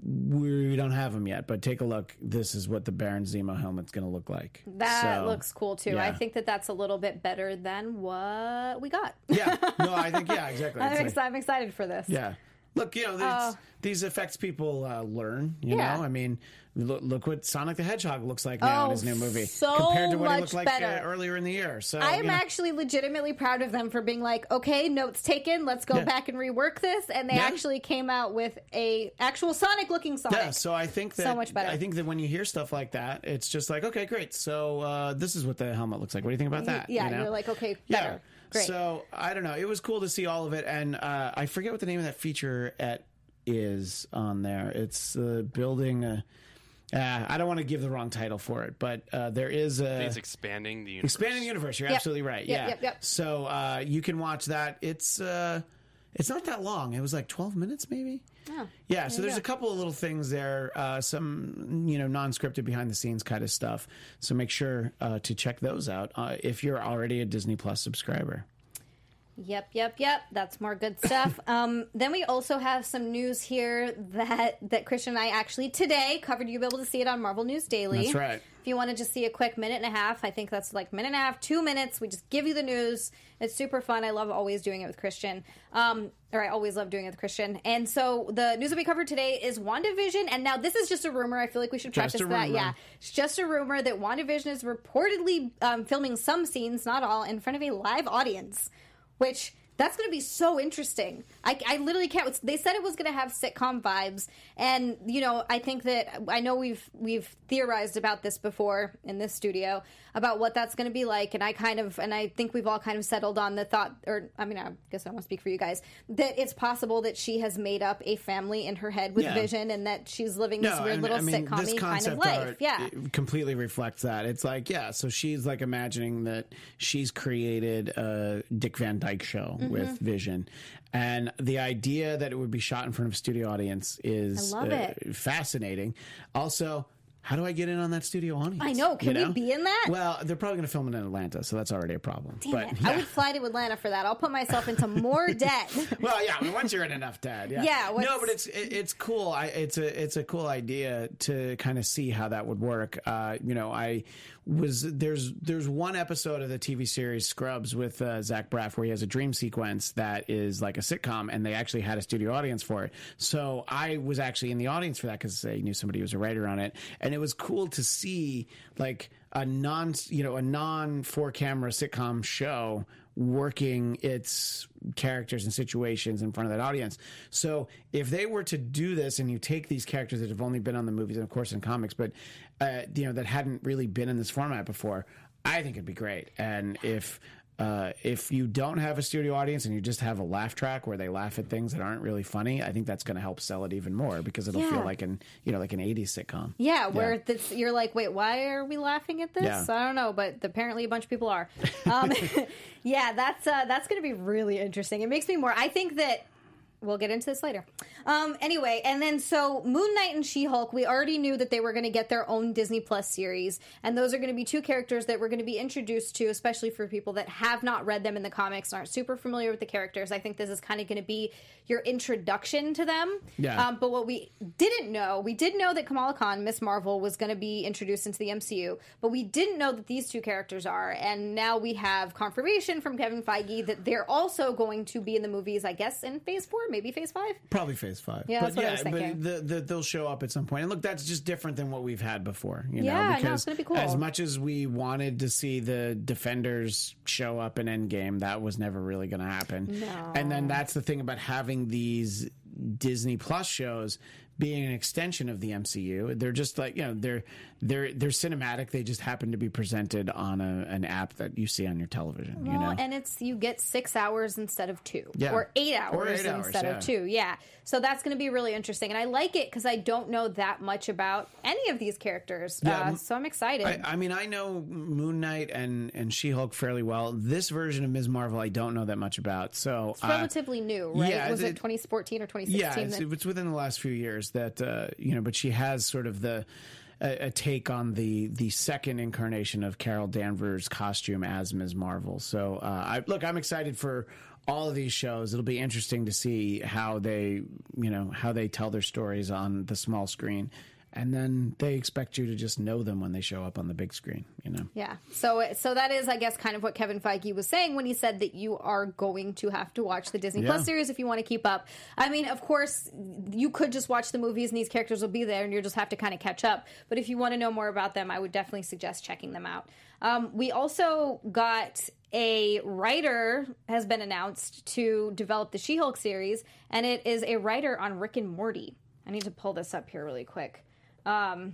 we don't have them yet, but take a look. This is what the Baron Zemo helmet's going to look like. That So, looks cool too. yeah. I think that that's a little bit better than what we got. Yeah, no, I think yeah, exactly. I'm, It's ex- like- I'm excited for this. yeah, look, you know, these, Uh, these effects people uh, learn. You Yeah. know, I mean, look, look what Sonic the Hedgehog looks like now Oh, in his new movie so compared to what he much looked like better. uh, earlier in the year. So I'm you know, actually legitimately proud of them for being like, okay, notes taken. Let's go Yeah. back and rework this. And they Yeah. actually came out with a actual Sonic looking Sonic. Yeah, so I think that So much better. I think that when you hear stuff like that, it's just like, okay, great. So uh, this is what the helmet looks like. What do you think about that? yeah, you know? you're like, okay, Yeah. better. Great. So I don't know. It was cool to see all of it, and uh, I forget what the name of that feature at is on there. It's uh, building a. Uh, I don't want to give the wrong title for it, but uh, there is a. I think it's expanding the universe. Expanding the universe. You're Yep. absolutely right. Yep, Yeah. yep, yep. So uh, you can watch that. It's uh, it's not that long. It was like twelve minutes, maybe. Oh, Yeah. So you there's go. a couple of little things there. Uh, some you know non-scripted behind the scenes kind of stuff. So make sure uh, to check those out uh, if you're already a Disney Plus subscriber. Yep, yep, yep. That's more good stuff. um, then we also have some news here that that Christian and I actually today covered. You'll be able to see it on Marvel News Daily. That's right. If you want to just see a quick minute and a half, I think that's like minute and a half, two minutes. We just give you the news. It's super fun. I love always doing it with Christian. Um, or I always love doing it with Christian. And so the news that we covered today is WandaVision. And now this is just a rumor. I feel like we should Just preface a that. rumor. Yeah. It's just a rumor that WandaVision is reportedly um, filming some scenes, not all, in front of a live audience, which That's going to be so interesting. I, I literally can't. They said it was going to have sitcom vibes, and you know, I think that I know we've we've theorized about this before in this studio about what that's going to be like, and I kind of and I think we've all kind of settled on the thought, or I mean, I guess I don't want to speak for you guys, that it's possible that she has made up a family in her head with Yeah. Vision, and that she's living this No, weird and, little I mean, sitcom-y this kind of concept life. art, Yeah, it completely reflects that. It's like, yeah, so she's like imagining that she's created a Dick Van Dyke show Mm-hmm. with Vision, and the idea that it would be shot in front of a studio audience is I love uh, it. fascinating. Also, how do I get in on that studio audience? I know. Can You we be in that? Well, they're probably going to film it in Atlanta, so that's already a problem. Damn but it. yeah. I would fly to Atlanta for that. I'll put myself into more debt. Well, yeah. I mean, once you're in enough debt, yeah. Yeah, what's- No, but it's it, it's cool. I, it's a it's a cool idea to kind of see how that would work. Uh, you know, I was there's there's one episode of the T V series Scrubs with uh, Zach Braff where he has a dream sequence that is like a sitcom, and they actually had a studio audience for it. So I was actually in the audience for that because I knew somebody who was a writer on it, and it was cool to see like a non you know a non four camera sitcom show working its characters and situations in front of that audience. So if they were to do this and you take these characters that have only been on the movies and of course in comics, but uh, you know that hadn't really been in this format before, I think it'd be great. And if uh, if you don't have a studio audience and you just have a laugh track where they laugh at things that aren't really funny, I think that's going to help sell it even more because it'll Yeah. feel like an you know like an eighties sitcom. Yeah, where This, you're like, wait, why are we laughing at this? Yeah. I don't know, but apparently a bunch of people are. Um, yeah, that's uh, that's going to be really interesting. It makes me more. I think that we'll get into this later. Um, anyway, and then so Moon Knight and She-Hulk, we already knew that they were going to get their own Disney Plus series, and those are going to be two characters that we're going to be introduced to, especially for people that have not read them in the comics and aren't super familiar with the characters. I think this is kind of going to be your introduction to them. Yeah. Um, but what we didn't know, we did know that Kamala Khan, Miss Marvel, was going to be introduced into the M C U, but we didn't know that these two characters are, and now we have confirmation from Kevin Feige that they're also going to be in the movies, I guess, in Phase four, maybe Phase five? Probably Phase Five. Yeah, but that's what I yeah, was thinking. but the, the, they'll show up at some point. And look, that's just different than what we've had before. You Yeah, know, no, because it's gonna be cool. as much as we wanted to see the Defenders show up in Endgame, that was never really going to happen. No. And then that's the thing about having these Disney Plus shows being an extension of the M C U. They're just like, you know, they're they're they're cinematic. They just happen to be presented on a, an app that you see on your television. Well, you know, and it's you get six hours instead of two, Yeah. or eight hours Or eight hours, instead yeah. of two. Yeah, so that's going to be really interesting, and I like it because I don't know that much about any of these characters, Yeah, uh, m- so I'm excited. I, I mean, I know Moon Knight and, and She-Hulk fairly well. This version of Miz Marvel, I don't know that much about. So it's relatively new, right? yeah, Was it- it twenty fourteen or twenty yeah, sixteen? it's, that- it's within the last few years that uh, you know. But she has sort of the a, a take on the the second incarnation of Carol Danvers' costume as Miz Marvel. So, uh, I look, I'm excited for all of these shows. It'll be interesting to see how they, you know, how they tell their stories on the small screen. And then they expect you to just know them when they show up on the big screen, you know? Yeah. So so that is, I guess, kind of what Kevin Feige was saying when he said that you are going to have to watch the Disney Yeah. Plus series if you want to keep up. I mean, of course, you could just watch the movies and these characters will be there and you'll just have to kind of catch up. But if you want to know more about them, I would definitely suggest checking them out. Um, we also got a writer has been announced to develop the She-Hulk series, and it is a writer on Rick and Morty. I need to pull this up here really quick. Um,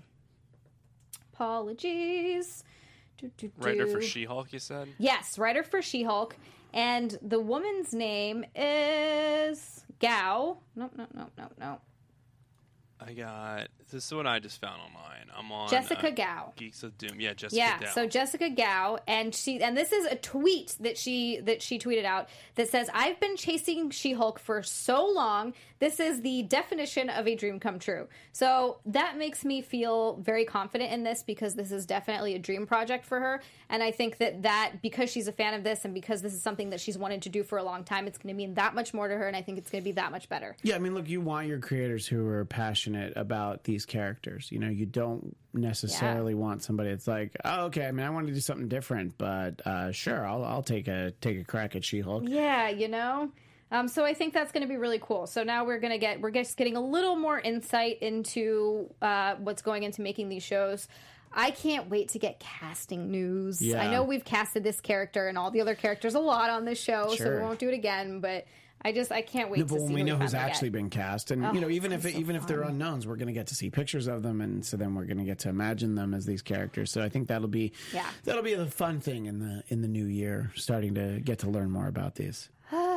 apologies. Do, do, do. Writer for She-Hulk, you said? Yes, writer for She-Hulk. And the woman's name is Gao. No, no, no, no, no. I got... This is what I just found online. I'm on... Jessica uh, Gao. Geeks of Doom. Yeah, Jessica Yeah, Dow. so Jessica Gao, and she, and this is a tweet that she that she tweeted out that says, "I've been chasing She-Hulk for so long. This is the definition of a dream come true." So that makes me feel very confident in this because this is definitely a dream project for her, and I think that that because she's a fan of this and because this is something that she's wanted to do for a long time, it's going to mean that much more to her, and I think it's going to be that much better. Yeah, I mean, look, you want your creators who are passionate about these characters. You know, you don't necessarily Yeah. want somebody that's like, oh, okay, I mean, I want to do something different, but uh, sure, I'll I'll take a take a crack at She-Hulk. Yeah, you know. Um, so I think that's going to be really cool. So now we're going to get we're just getting a little more insight into uh, what's going into making these shows. I can't wait to get casting news. Yeah. I know we've casted this character and all the other characters a lot on this show, so Sure. we won't do it again, but I just I can't wait No, to but see when we who know who's finally actually get. been cast, and Oh, you know, even if that's it, so even if they're fun. unknowns, we're going to get to see pictures of them, and so then we're going to get to imagine them as these characters. So I think that'll be Yeah. that'll be the fun thing in the in the new year, starting to get to learn more about these.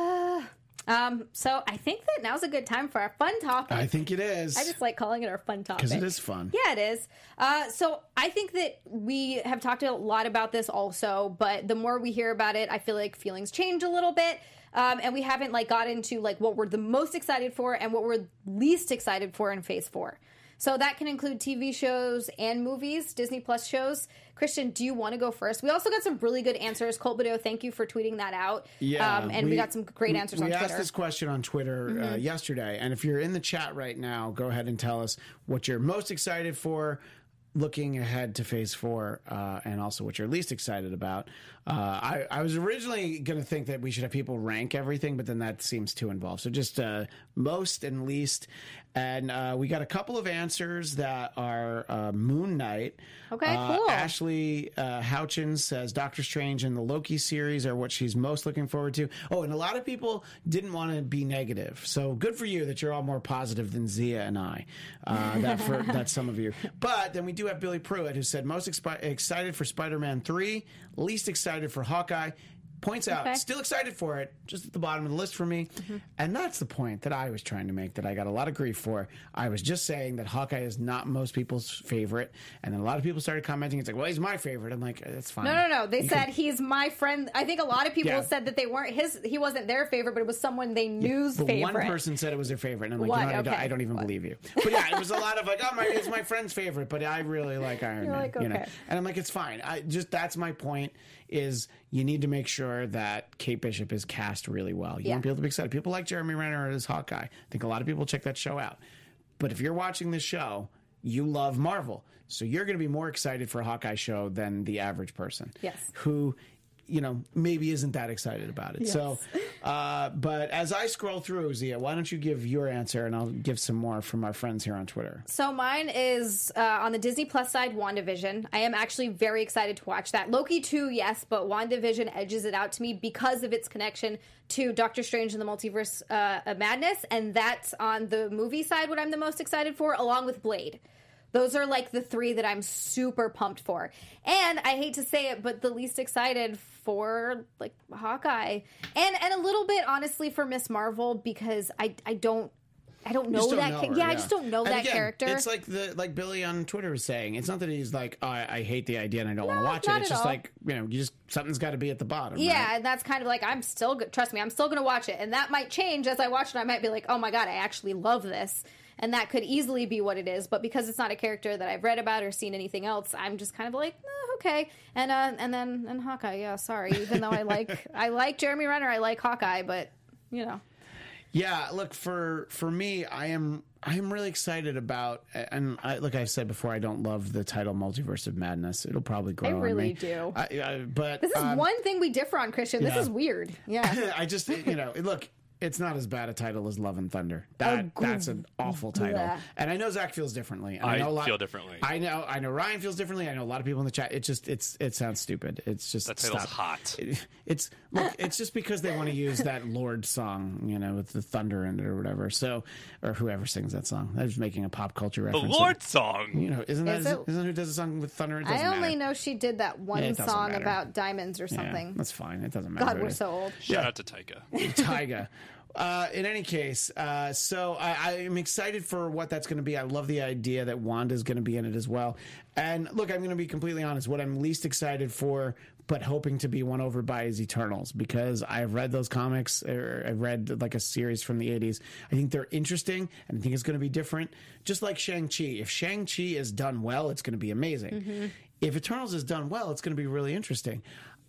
Um, so I think that now's a good time for our fun topic. I think it is I just like calling it our fun topic. because it is fun. Yeah, it is. Uh, so I think that we have talked a lot about this also, but the more we hear about it, I feel like feelings change a little bit. Um, and we haven't like got into like what we're the most excited for and what we're least excited for in Phase Four. So that can include T V shows and movies, Disney Plus shows. Christian, do you want to go first? We also got some really good answers. Colt Bedeau, thank you for tweeting that out. Yeah, um, and we, got some great answers we on asked Twitter. Mm-hmm. this question on Twitter uh, yesterday, and if you're in the chat right now, go ahead and tell us what you're most excited for, looking ahead to Phase Four, uh, and also what you're least excited about. Uh, I, I was originally going to think that we should have people rank everything, but then that seems too involved. So just uh, most and least, and uh, we got a couple of answers that are uh, Moon Knight. Okay, Uh, cool. Ashley uh, Houchins says Doctor Strange and the Loki series are what she's most looking forward to. Oh, and a lot of people didn't want to be negative. So good for you that you're all more positive than Zia and I. Uh, that for, that's some of you. But then we do have Billy Pruitt, who said most expi- excited for Spider-Man three, least excited for Hawkeye. Points out, Okay. still excited for it, just at the bottom of the list for me. Mm-hmm. And that's the point that I was trying to make that I got a lot of grief for. I was just saying that Hawkeye is not most people's favorite. And then a lot of people started commenting. It's like, well, he's my favorite. I'm like, that's fine. No, no, no. They You said can- he's my friend. I think a lot of people Yeah. said that they weren't his. He wasn't their favorite, but it was someone they knew's but favorite. one person said it was their favorite. And I'm like, What? you know what? I, don't, Okay. I don't even What? believe you. But yeah, it was a lot of like, oh, my, it's my friend's favorite. But I really like Iron You're Man. like, You know? okay. And I'm like, it's fine. I just That's my point is you need to make sure that Kate Bishop is cast really well. You Yeah. want people to be excited. People like Jeremy Renner as Hawkeye. I think a lot of people check that show out. But if you're watching this show, you love Marvel. So you're going to be more excited for a Hawkeye show than the average person. Yes. Who, you know, maybe isn't that excited about it. So, uh, but as I scroll through, Zia, why don't you give your answer and I'll give some more from our friends here on Twitter. So mine is uh, on the Disney Plus side, WandaVision. I am actually very excited to watch that. Loki too, yes, but WandaVision edges it out to me because of its connection to Doctor Strange and the Multiverse uh, of Madness, and that's on the movie side what I'm the most excited for, along with Blade. Those are like the three that I'm super pumped for. And I hate to say it, but the least excited for like Hawkeye. And and a little bit honestly for Miss Marvel because I I don't I don't You know just don't that know ca- her, yeah, I just don't know And that again, character. It's like the like Billy on Twitter was saying. It's not that he's like, oh, I, I hate the idea and I don't want to watch not it. It's at just all. like, you know, you just something's got to be at the bottom. Yeah, right? and that's kind of like I'm still go- trust me, I'm still going to watch it, and that might change as I watch it. I might be like, oh my god, I actually love this, and that could easily be what it is. But because it's not a character that I've read about or seen anything else, I'm just kind of like, eh, okay. And uh, and then and Hawkeye, yeah, sorry, even though I like I like Jeremy Renner, I like Hawkeye, but you know, Yeah, look, for for me, I am I am really excited about, and I, like I said before, I don't love the title Multiverse of Madness. It'll probably grow I on really me. do. I, I, but this is um, one thing we differ on, Christian. This yeah. is weird. Yeah. I just, you know, look, it's not as bad a title as Love and Thunder. That Oh, that's an awful title, bleh. and I know Zach feels differently. And I know a lot, feel differently. I know, I know Ryan feels differently. I know a lot of people in the chat. It just, it's, it sounds stupid. It's just That title's stop. hot. It, it's look, it's just because they want to use that Lord song, you know, with the thunder in it or whatever. So, or whoever sings that song. I was making a pop culture The reference. Lord song. You know, isn't that Is it- isn't who does a song with thunder? It doesn't I only matter. know she did that one Yeah, it doesn't song matter. about diamonds or Yeah, something. that's fine. It doesn't matter. God, what we're it is. so old. Shout out to Taika. Tyga. Uh, in any case, uh, so I, I am excited for what that's going to be. I love the idea that Wanda's going to be in it as well. And look, I'm going to be completely honest. What I'm least excited for, but hoping to be won over by, is Eternals, because I've read those comics. Or I've read like a series from the eighties. I think they're interesting, and I think it's going to be different. Just like Shang-Chi. If Shang-Chi is done well, it's going to be amazing. If Eternals is done well, it's going to be really interesting.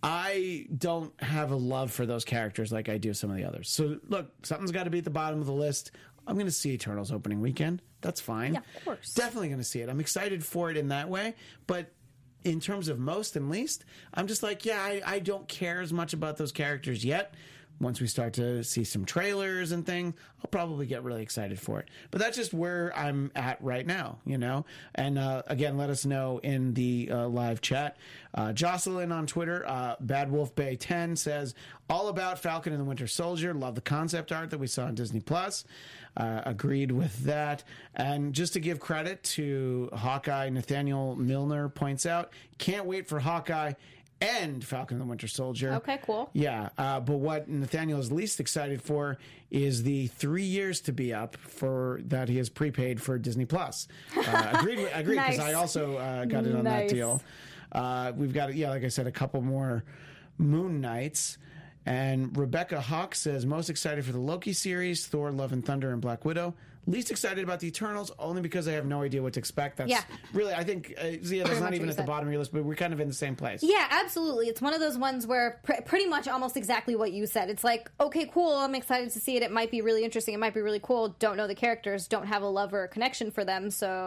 I don't have a love for those characters like I do some of the others. So, look, something's got to be at the bottom of the list. I'm going to see Eternals opening weekend. That's fine. Yeah, of course. Definitely going to see it. I'm excited for it in that way. But in terms of most and least, I'm just like, yeah, I, I don't care as much about those characters yet. once we start to see some trailers and things, I'll probably get really excited for it. But that's just where I'm at right now, you know? And uh, again, let us know in the uh, live chat. Uh, Jocelyn on Twitter, uh, Bad Wolf Bay ten says, all about Falcon and the Winter Soldier. Love the concept art that we saw on Disney Plus. Uh, agreed with that. And just to give credit to Hawkeye, Nathaniel Milner points out, can't wait for Hawkeye and Falcon and the Winter Soldier. Okay, cool. Yeah, uh, but what Nathaniel is least excited for is the three years to be up for that he has prepaid for Disney Plus. Uh, agreed, with, agreed, because Nice. I also uh, got in on Nice. that deal. Uh, we've got, yeah, like I said, a couple more Moon Knights. And Rebecca Hawk says, most excited for the Loki series, Thor, Love and Thunder, and Black Widow. Least excited about the Eternals, only because I have no idea what to expect. That's Yeah. really, I think, uh, yeah, that's much not what even you at the said. bottom of your list, but we're kind of in the same place. Yeah, absolutely. It's one of those ones where pr- pretty much almost exactly what you said. It's like, okay, cool. I'm excited to see it. It might be really interesting. It might be really cool. Don't know the characters. Don't have a love or a connection for them.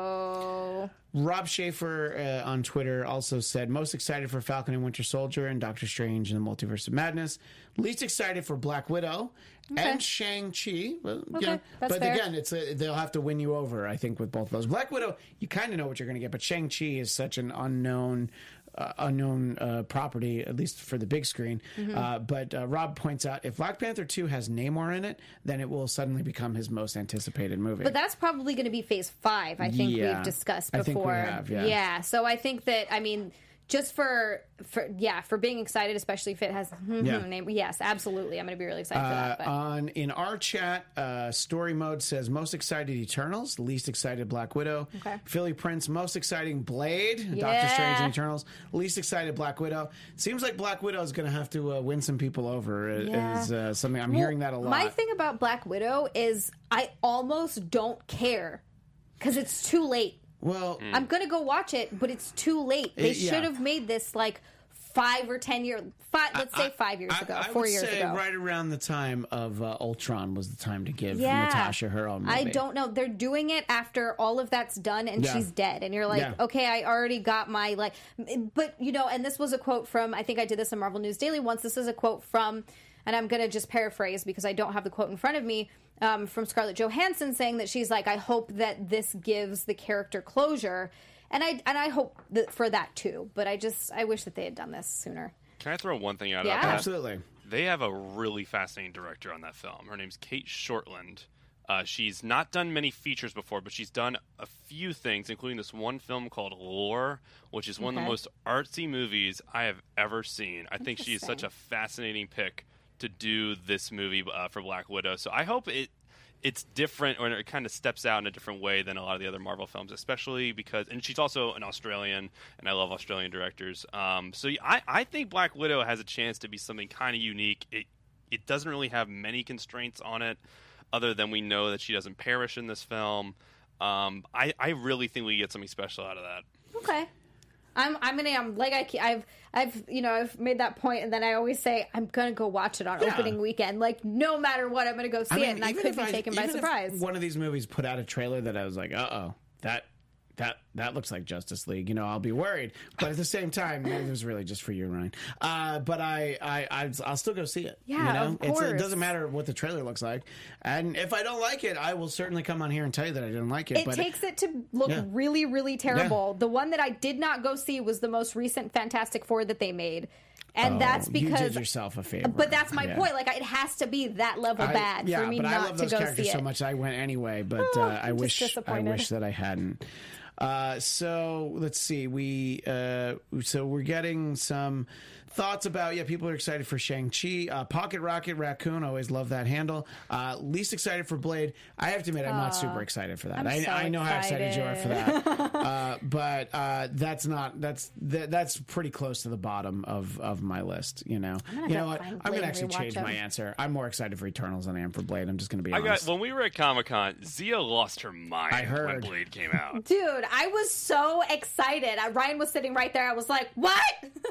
So Rob Schaefer uh, on Twitter also said, most excited for Falcon and Winter Soldier and Doctor Strange and the Multiverse of Madness. Least excited for Black Widow and Shang-Chi. Well, you Okay, know, that's but fair. again, it's a, they'll have to win you over, I think, with both of those. Black Widow, you kind of know what you're going to get, but Shang-Chi is such an unknown uh, unknown uh, property, at least for the big screen. Mm-hmm. Uh, but uh, Rob points out, if Black Panther two has Namor in it, then it will suddenly become his most anticipated movie. But that's probably going to be phase five, I think Yeah. we've discussed I before. think we have, yeah. So I think that, I mean, just for, for yeah, for being excited, especially if it has Yeah. name. Yes, absolutely. I'm going to be really excited for Uh, that. But. on in our chat, uh, Story Mode says most excited Eternals, least excited Black Widow. Okay. Philly Prince, most exciting Blade, Doctor Yeah. Strange and Eternals, least excited Black Widow. Seems like Black Widow is going to have to uh, win some people over. uh, Yeah. Is uh, something I'm Well, hearing that a lot. My thing about Black Widow is I almost don't care because it's too late. well, I'm gonna go watch it, but it's too late. They Uh, yeah. should have made this like five or ten years. Five, let's say five years I, ago, I four would years say ago. right around the time of uh, Ultron was the time to give Yeah. Natasha her own movie. I don't know. They're doing it after all of that's done and Yeah. she's dead. And you're like, Yeah. okay, I already got my, like, but, you know, and this was a quote from, I think I did this in Marvel News Daily once. This is a quote from, and I'm going to just paraphrase because I don't have the quote in front of me, um, from Scarlett Johansson saying that she's like, I hope that this gives the character closure. And I, and I hope that for that too. But I just, I wish that they had done this sooner. Can I throw one thing out Yeah. about that? Absolutely. They have a really fascinating director on that film. Her name's Kate Shortland. Uh, she's not done many features before, but she's done a few things, including this one film called Lore, which is one of Okay. the most artsy movies I have ever seen. I think she is such a fascinating pick to do this movie uh, for Black Widow. So I hope it it's different, or it kind of steps out in a different way than a lot of the other Marvel films, especially because, and she's also an Australian, and I love Australian directors. Um, so I, I think Black Widow has a chance to be something kind of unique. It it doesn't really have many constraints on it, other than we know that she doesn't perish in this film. Um, I, I really think we get something special out of that. Okay. I'm I'm gonna I'm like I ke- I've I've you know I've made that point and then I always say I'm gonna go watch it on Yeah. opening weekend, like no matter what I'm gonna go see it, and I even could if be taken by even if surprise. one of these movies put out a trailer that I was like, uh oh, that that that looks like Justice League. You know, I'll be worried. But at the same time, it was really just for you, Ryan. Uh, but I, I, I, I'll still go see it. Yeah, you know? of It's, it course. doesn't matter what the trailer looks like. And if I don't like it, I will certainly come on here and tell you that I didn't like it. It but takes it to look Yeah. really, really terrible. The one that I did not go see was the most recent Fantastic Four that they made. And Oh, that's you because did yourself a favor. But that's my Yeah. point. Like it has to be that level I- bad yeah, for me but I not love to those go characters see so it. much I went anyway. But Oh, uh, I I'm just wish I disappointed. wish that I hadn't. Uh, so let's see. We uh, so we're getting some thoughts about yeah. People are excited for Shang-Chi. Uh, Pocket Rocket Raccoon. Always love that handle. Uh, least excited for Blade. I have to admit, I'm not super excited for that. I'm I, so I know how excited you are for excited. that. uh, but uh, that's not that's that, that's pretty close to the bottom of, of my list. You know. gonna You know have what? to find I'm Blade gonna and actually rewatch change them. my answer. I'm more excited for Eternals than I am for Blade. I'm just gonna be I honest. got when we were at Comic Con, Zia lost her mind I heard. when Blade came out. Dude, I was so excited. Uh, Ryan was sitting right there. I was like, "What?"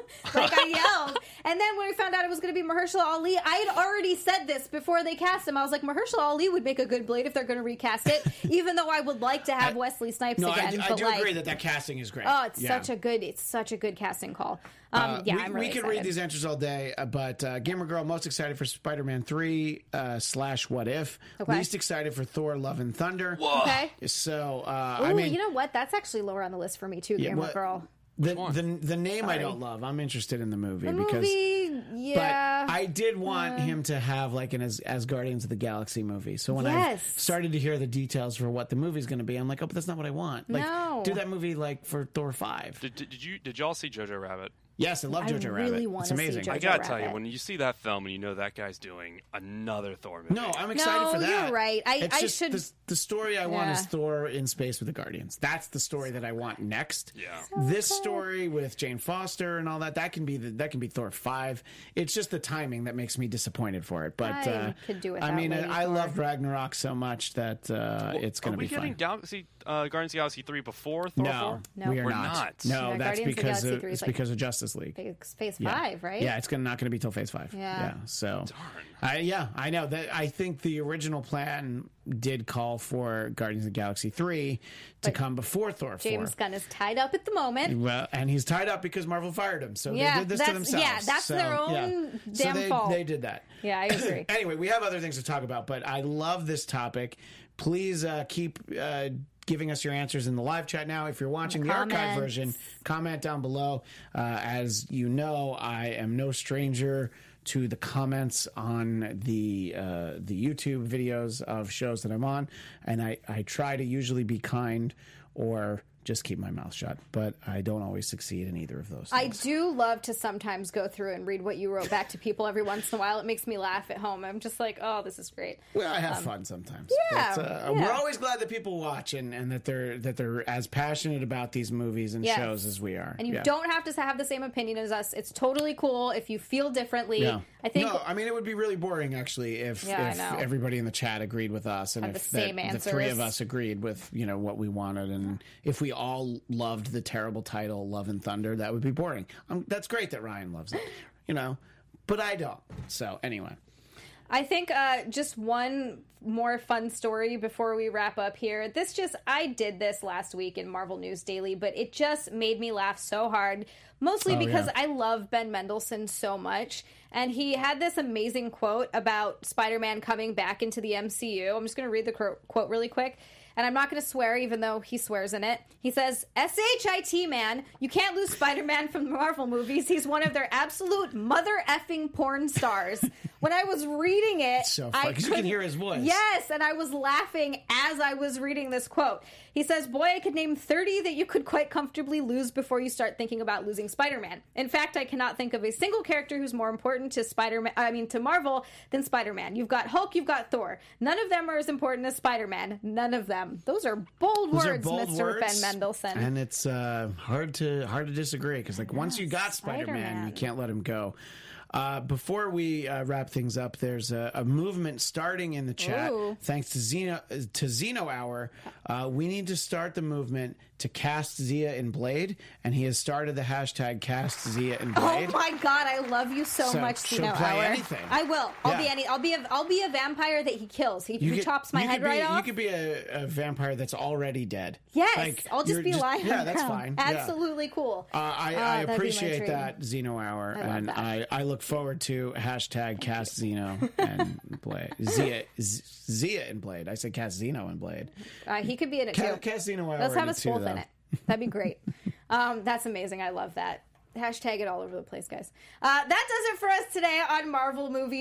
like I yelled. And then when we found out it was going to be Mahershala Ali, I had already said this before they cast him. I was like, Mahershala Ali would make a good Blade if they're going to recast it, even though I would like to have I, Wesley Snipes no, again. I, I but do like, agree that that casting is great. Oh, it's yeah. such a good, it's such a good casting call. Um, Uh, yeah, we, I'm really we could excited. read these answers all day, uh, but uh, Gamer Girl most excited for Spider-Man three uh, slash What If, Okay. least excited for Thor: Love and Thunder. Okay. So uh, Ooh, I mean, you know what? That's actually lower on the list for me too, Yeah, Gamer what- Girl. the, one? the the name I Sorry. don't love. I'm interested in the movie The because. movie, yeah. But I did want him to have like an as, as Guardians of the Galaxy movie. So when Yes. I started to hear the details for what the movie's going to be, I'm like, oh, but that's not what I want. Like, No. do that movie like for Thor five. Did, did, did you did y'all see Jojo Rabbit? Yes, I love I Jojo really Rabbit. wanna It's see amazing. Jojo I gotta tell you, Rabbit. when you see that film and you know that guy's doing another Thor movie. No, I'm excited No, for that. you're right. I- it's I just should- The, the story I want Yeah. is Thor in space with the Guardians. That's the story that I want next. Yeah. This story with Jane Foster and all that, that can be the, that can be Thor five. It's just the timing that makes me disappointed for it. But I uh, could do I without mean, Lady I Thor. loved Ragnarok so much that uh, it's going Are to we be getting fun. Galaxy uh, Guardians of the Galaxy three before Thor No, four? No. we are We're not. not. No, Yeah, that's Guardians of the because Galaxy of, three is it's like- because of Justice League. Phase, phase Yeah. five, right? Yeah, it's gonna, not going to be till phase five. Yeah. So, I, yeah, I know that. I think the original plan did call for Guardians of the Galaxy three to come before Thor James four. Gunn is tied up at the moment. Well, and he's tied up because Marvel fired him. So Yeah, they did this to that's- themselves. yeah, that's So, their own yeah. damn so they, fault. They did that. Yeah, I agree. Anyway, we have other things to talk about, but I love this topic. Please uh, keep uh, giving us your answers in the live chat now. If you're watching the, archive Comments. version, comment down below. Uh, as you know, I am no stranger to the comments on the uh, the YouTube videos of shows that I'm on, and I, I try to usually be kind or just keep my mouth shut, but I don't always succeed in either of those I things. do love to sometimes go through and read what you wrote back to people every once in a while. It makes me laugh at home. I'm just like, oh, this is great. Well, I have fun sometimes. Um, yeah, But, uh, yeah. We're always glad that people watch and, and that they're that they're as passionate about these movies and Yes. shows as we are. And you Yeah. don't have to have the same opinion as us. It's totally cool if you feel differently. Yeah. I think no, I mean, it would be really boring, actually, if, Yeah, I if know. everybody in the chat agreed with us and Had if the same that- the three answers. of us agreed with, you know, what we wanted. And if we all loved the terrible title, Love and Thunder, that would be boring. Um, that's great that Ryan loves it, you know, but I don't. So, anyway. I think uh, just one more fun story before we wrap up here. This just, I did this last week in Marvel News Daily, but it just made me laugh so hard, mostly Oh, because yeah. I love Ben Mendelsohn so much. And he had this amazing quote about Spider-Man coming back into the M C U. I'm just going to read the qu- quote really quick. And I'm not going to swear, even though he swears in it. He says, S H I T, man. You can't lose Spider-Man from the Marvel movies. He's one of their absolute mother effing porn stars. When I was reading it, So I funny, 'cause you can couldn't- hear his voice. Yes, and I was laughing as I was reading this quote. He says, boy, I could name thirty that you could quite comfortably lose before you start thinking about losing Spider-Man. In fact, I cannot think of a single character who's more important to Spider-Man, I mean, to Marvel than Spider-Man. You've got Hulk, you've got Thor. None of them are as important as Spider-Man. None of them. Those are bold Those are words, bold Mister words, Ben Mendelsohn. and it's uh, hard to hard to disagree because like once you got Spider-Man, Spider-Man. you can't let him go. Uh, before we uh, wrap things up, there's a, a movement starting in the chat. Ooh. Thanks to Xeno to Xeno Hour, uh, we need to start the movement to cast Zia in Blade, and he has started the hashtag cast Zia in Oh Blade. my God! I love you so, So much, she'll Zeno play Hour. anything. I will. I'll Yeah. be any. I'll be. A, I'll be a vampire that he kills. He, he could- chops my you head could right be, off. You could be a, a vampire that's already dead. Yes, Like, I'll just you're be lying. Yeah, on the that's ground. fine. Yeah. Absolutely cool. Uh, I, Oh, I that'd be my appreciate dream. that Xeno Hour, I love and that. I, I look forward to hashtag cast Xeno and Blade. Zia, Z- Zia and Blade. I said cast Xeno and Blade. Uh, he could be in it Ca- too. cast Xeno Hour. Let's have in us it too, both in though. it. That'd be great. um, that's amazing. I love that. Hashtag it all over the place, guys. Uh, that does it for us today on Marvel Movie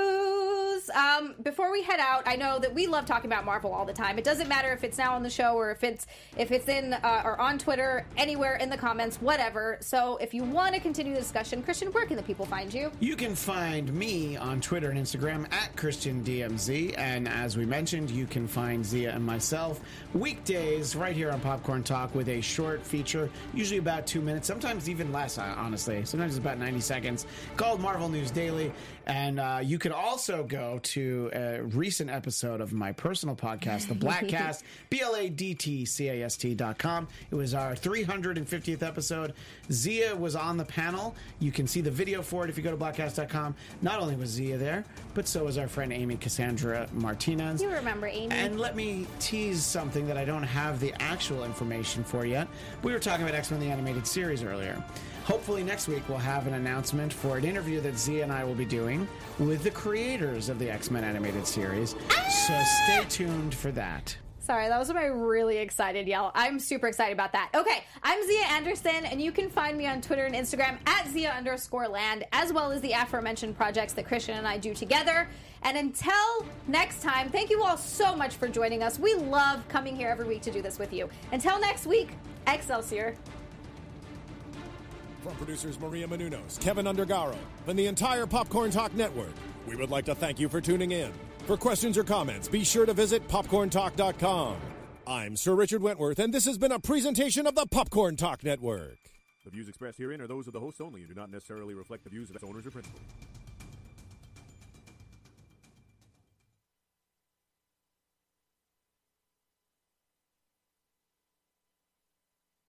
News. Um, before we head out, I know that we love talking about Marvel all the time. It doesn't matter if it's now on the show or if it's if it's in uh, or on Twitter, anywhere in the comments, whatever. So if you want to continue the discussion, Christian, where can the people find you? You can find me on Twitter and Instagram at Christian D M Z, and as we mentioned, you can find Zia and myself weekdays right here on Popcorn Talk with a short feature, usually about two minutes, sometimes even less. honestly. Sometimes it's about ninety seconds. Called Marvel News Daily. And uh, you can also go to a recent episode of my personal podcast, The Blackcast, B L A D T C A S T dot com. It was our three hundred fiftieth episode. Zia was on the panel. You can see the video for it if you go to blackcast dot com. Not only was Zia there, but so was our friend Amy Cassandra Martinez. You remember Amy. And let me tease something that I don't have the actual information for yet. We were talking about X-Men the Animated Series earlier. Hopefully next week we'll have an announcement for an interview that Zia and I will be doing with the creators of the X-Men Animated Series. So stay tuned for that. Sorry, that was my really excited yell. I'm super excited about that. Okay, I'm Zia Anderson, and you can find me on Twitter and Instagram at Zia underscore land, as well as the aforementioned projects that Christian and I do together. And until next time, thank you all so much for joining us. We love coming here every week to do this with you. Until next week, Excelsior. From producers Maria Menounos, Kevin Undergaro, and the entire Popcorn Talk Network, we would like to thank you for tuning in. For questions or comments, be sure to visit popcorn talk dot com. I'm Sir Richard Wentworth, and this has been a presentation of the Popcorn Talk Network. The views expressed herein are those of the hosts only and do not necessarily reflect the views of its owners or principals.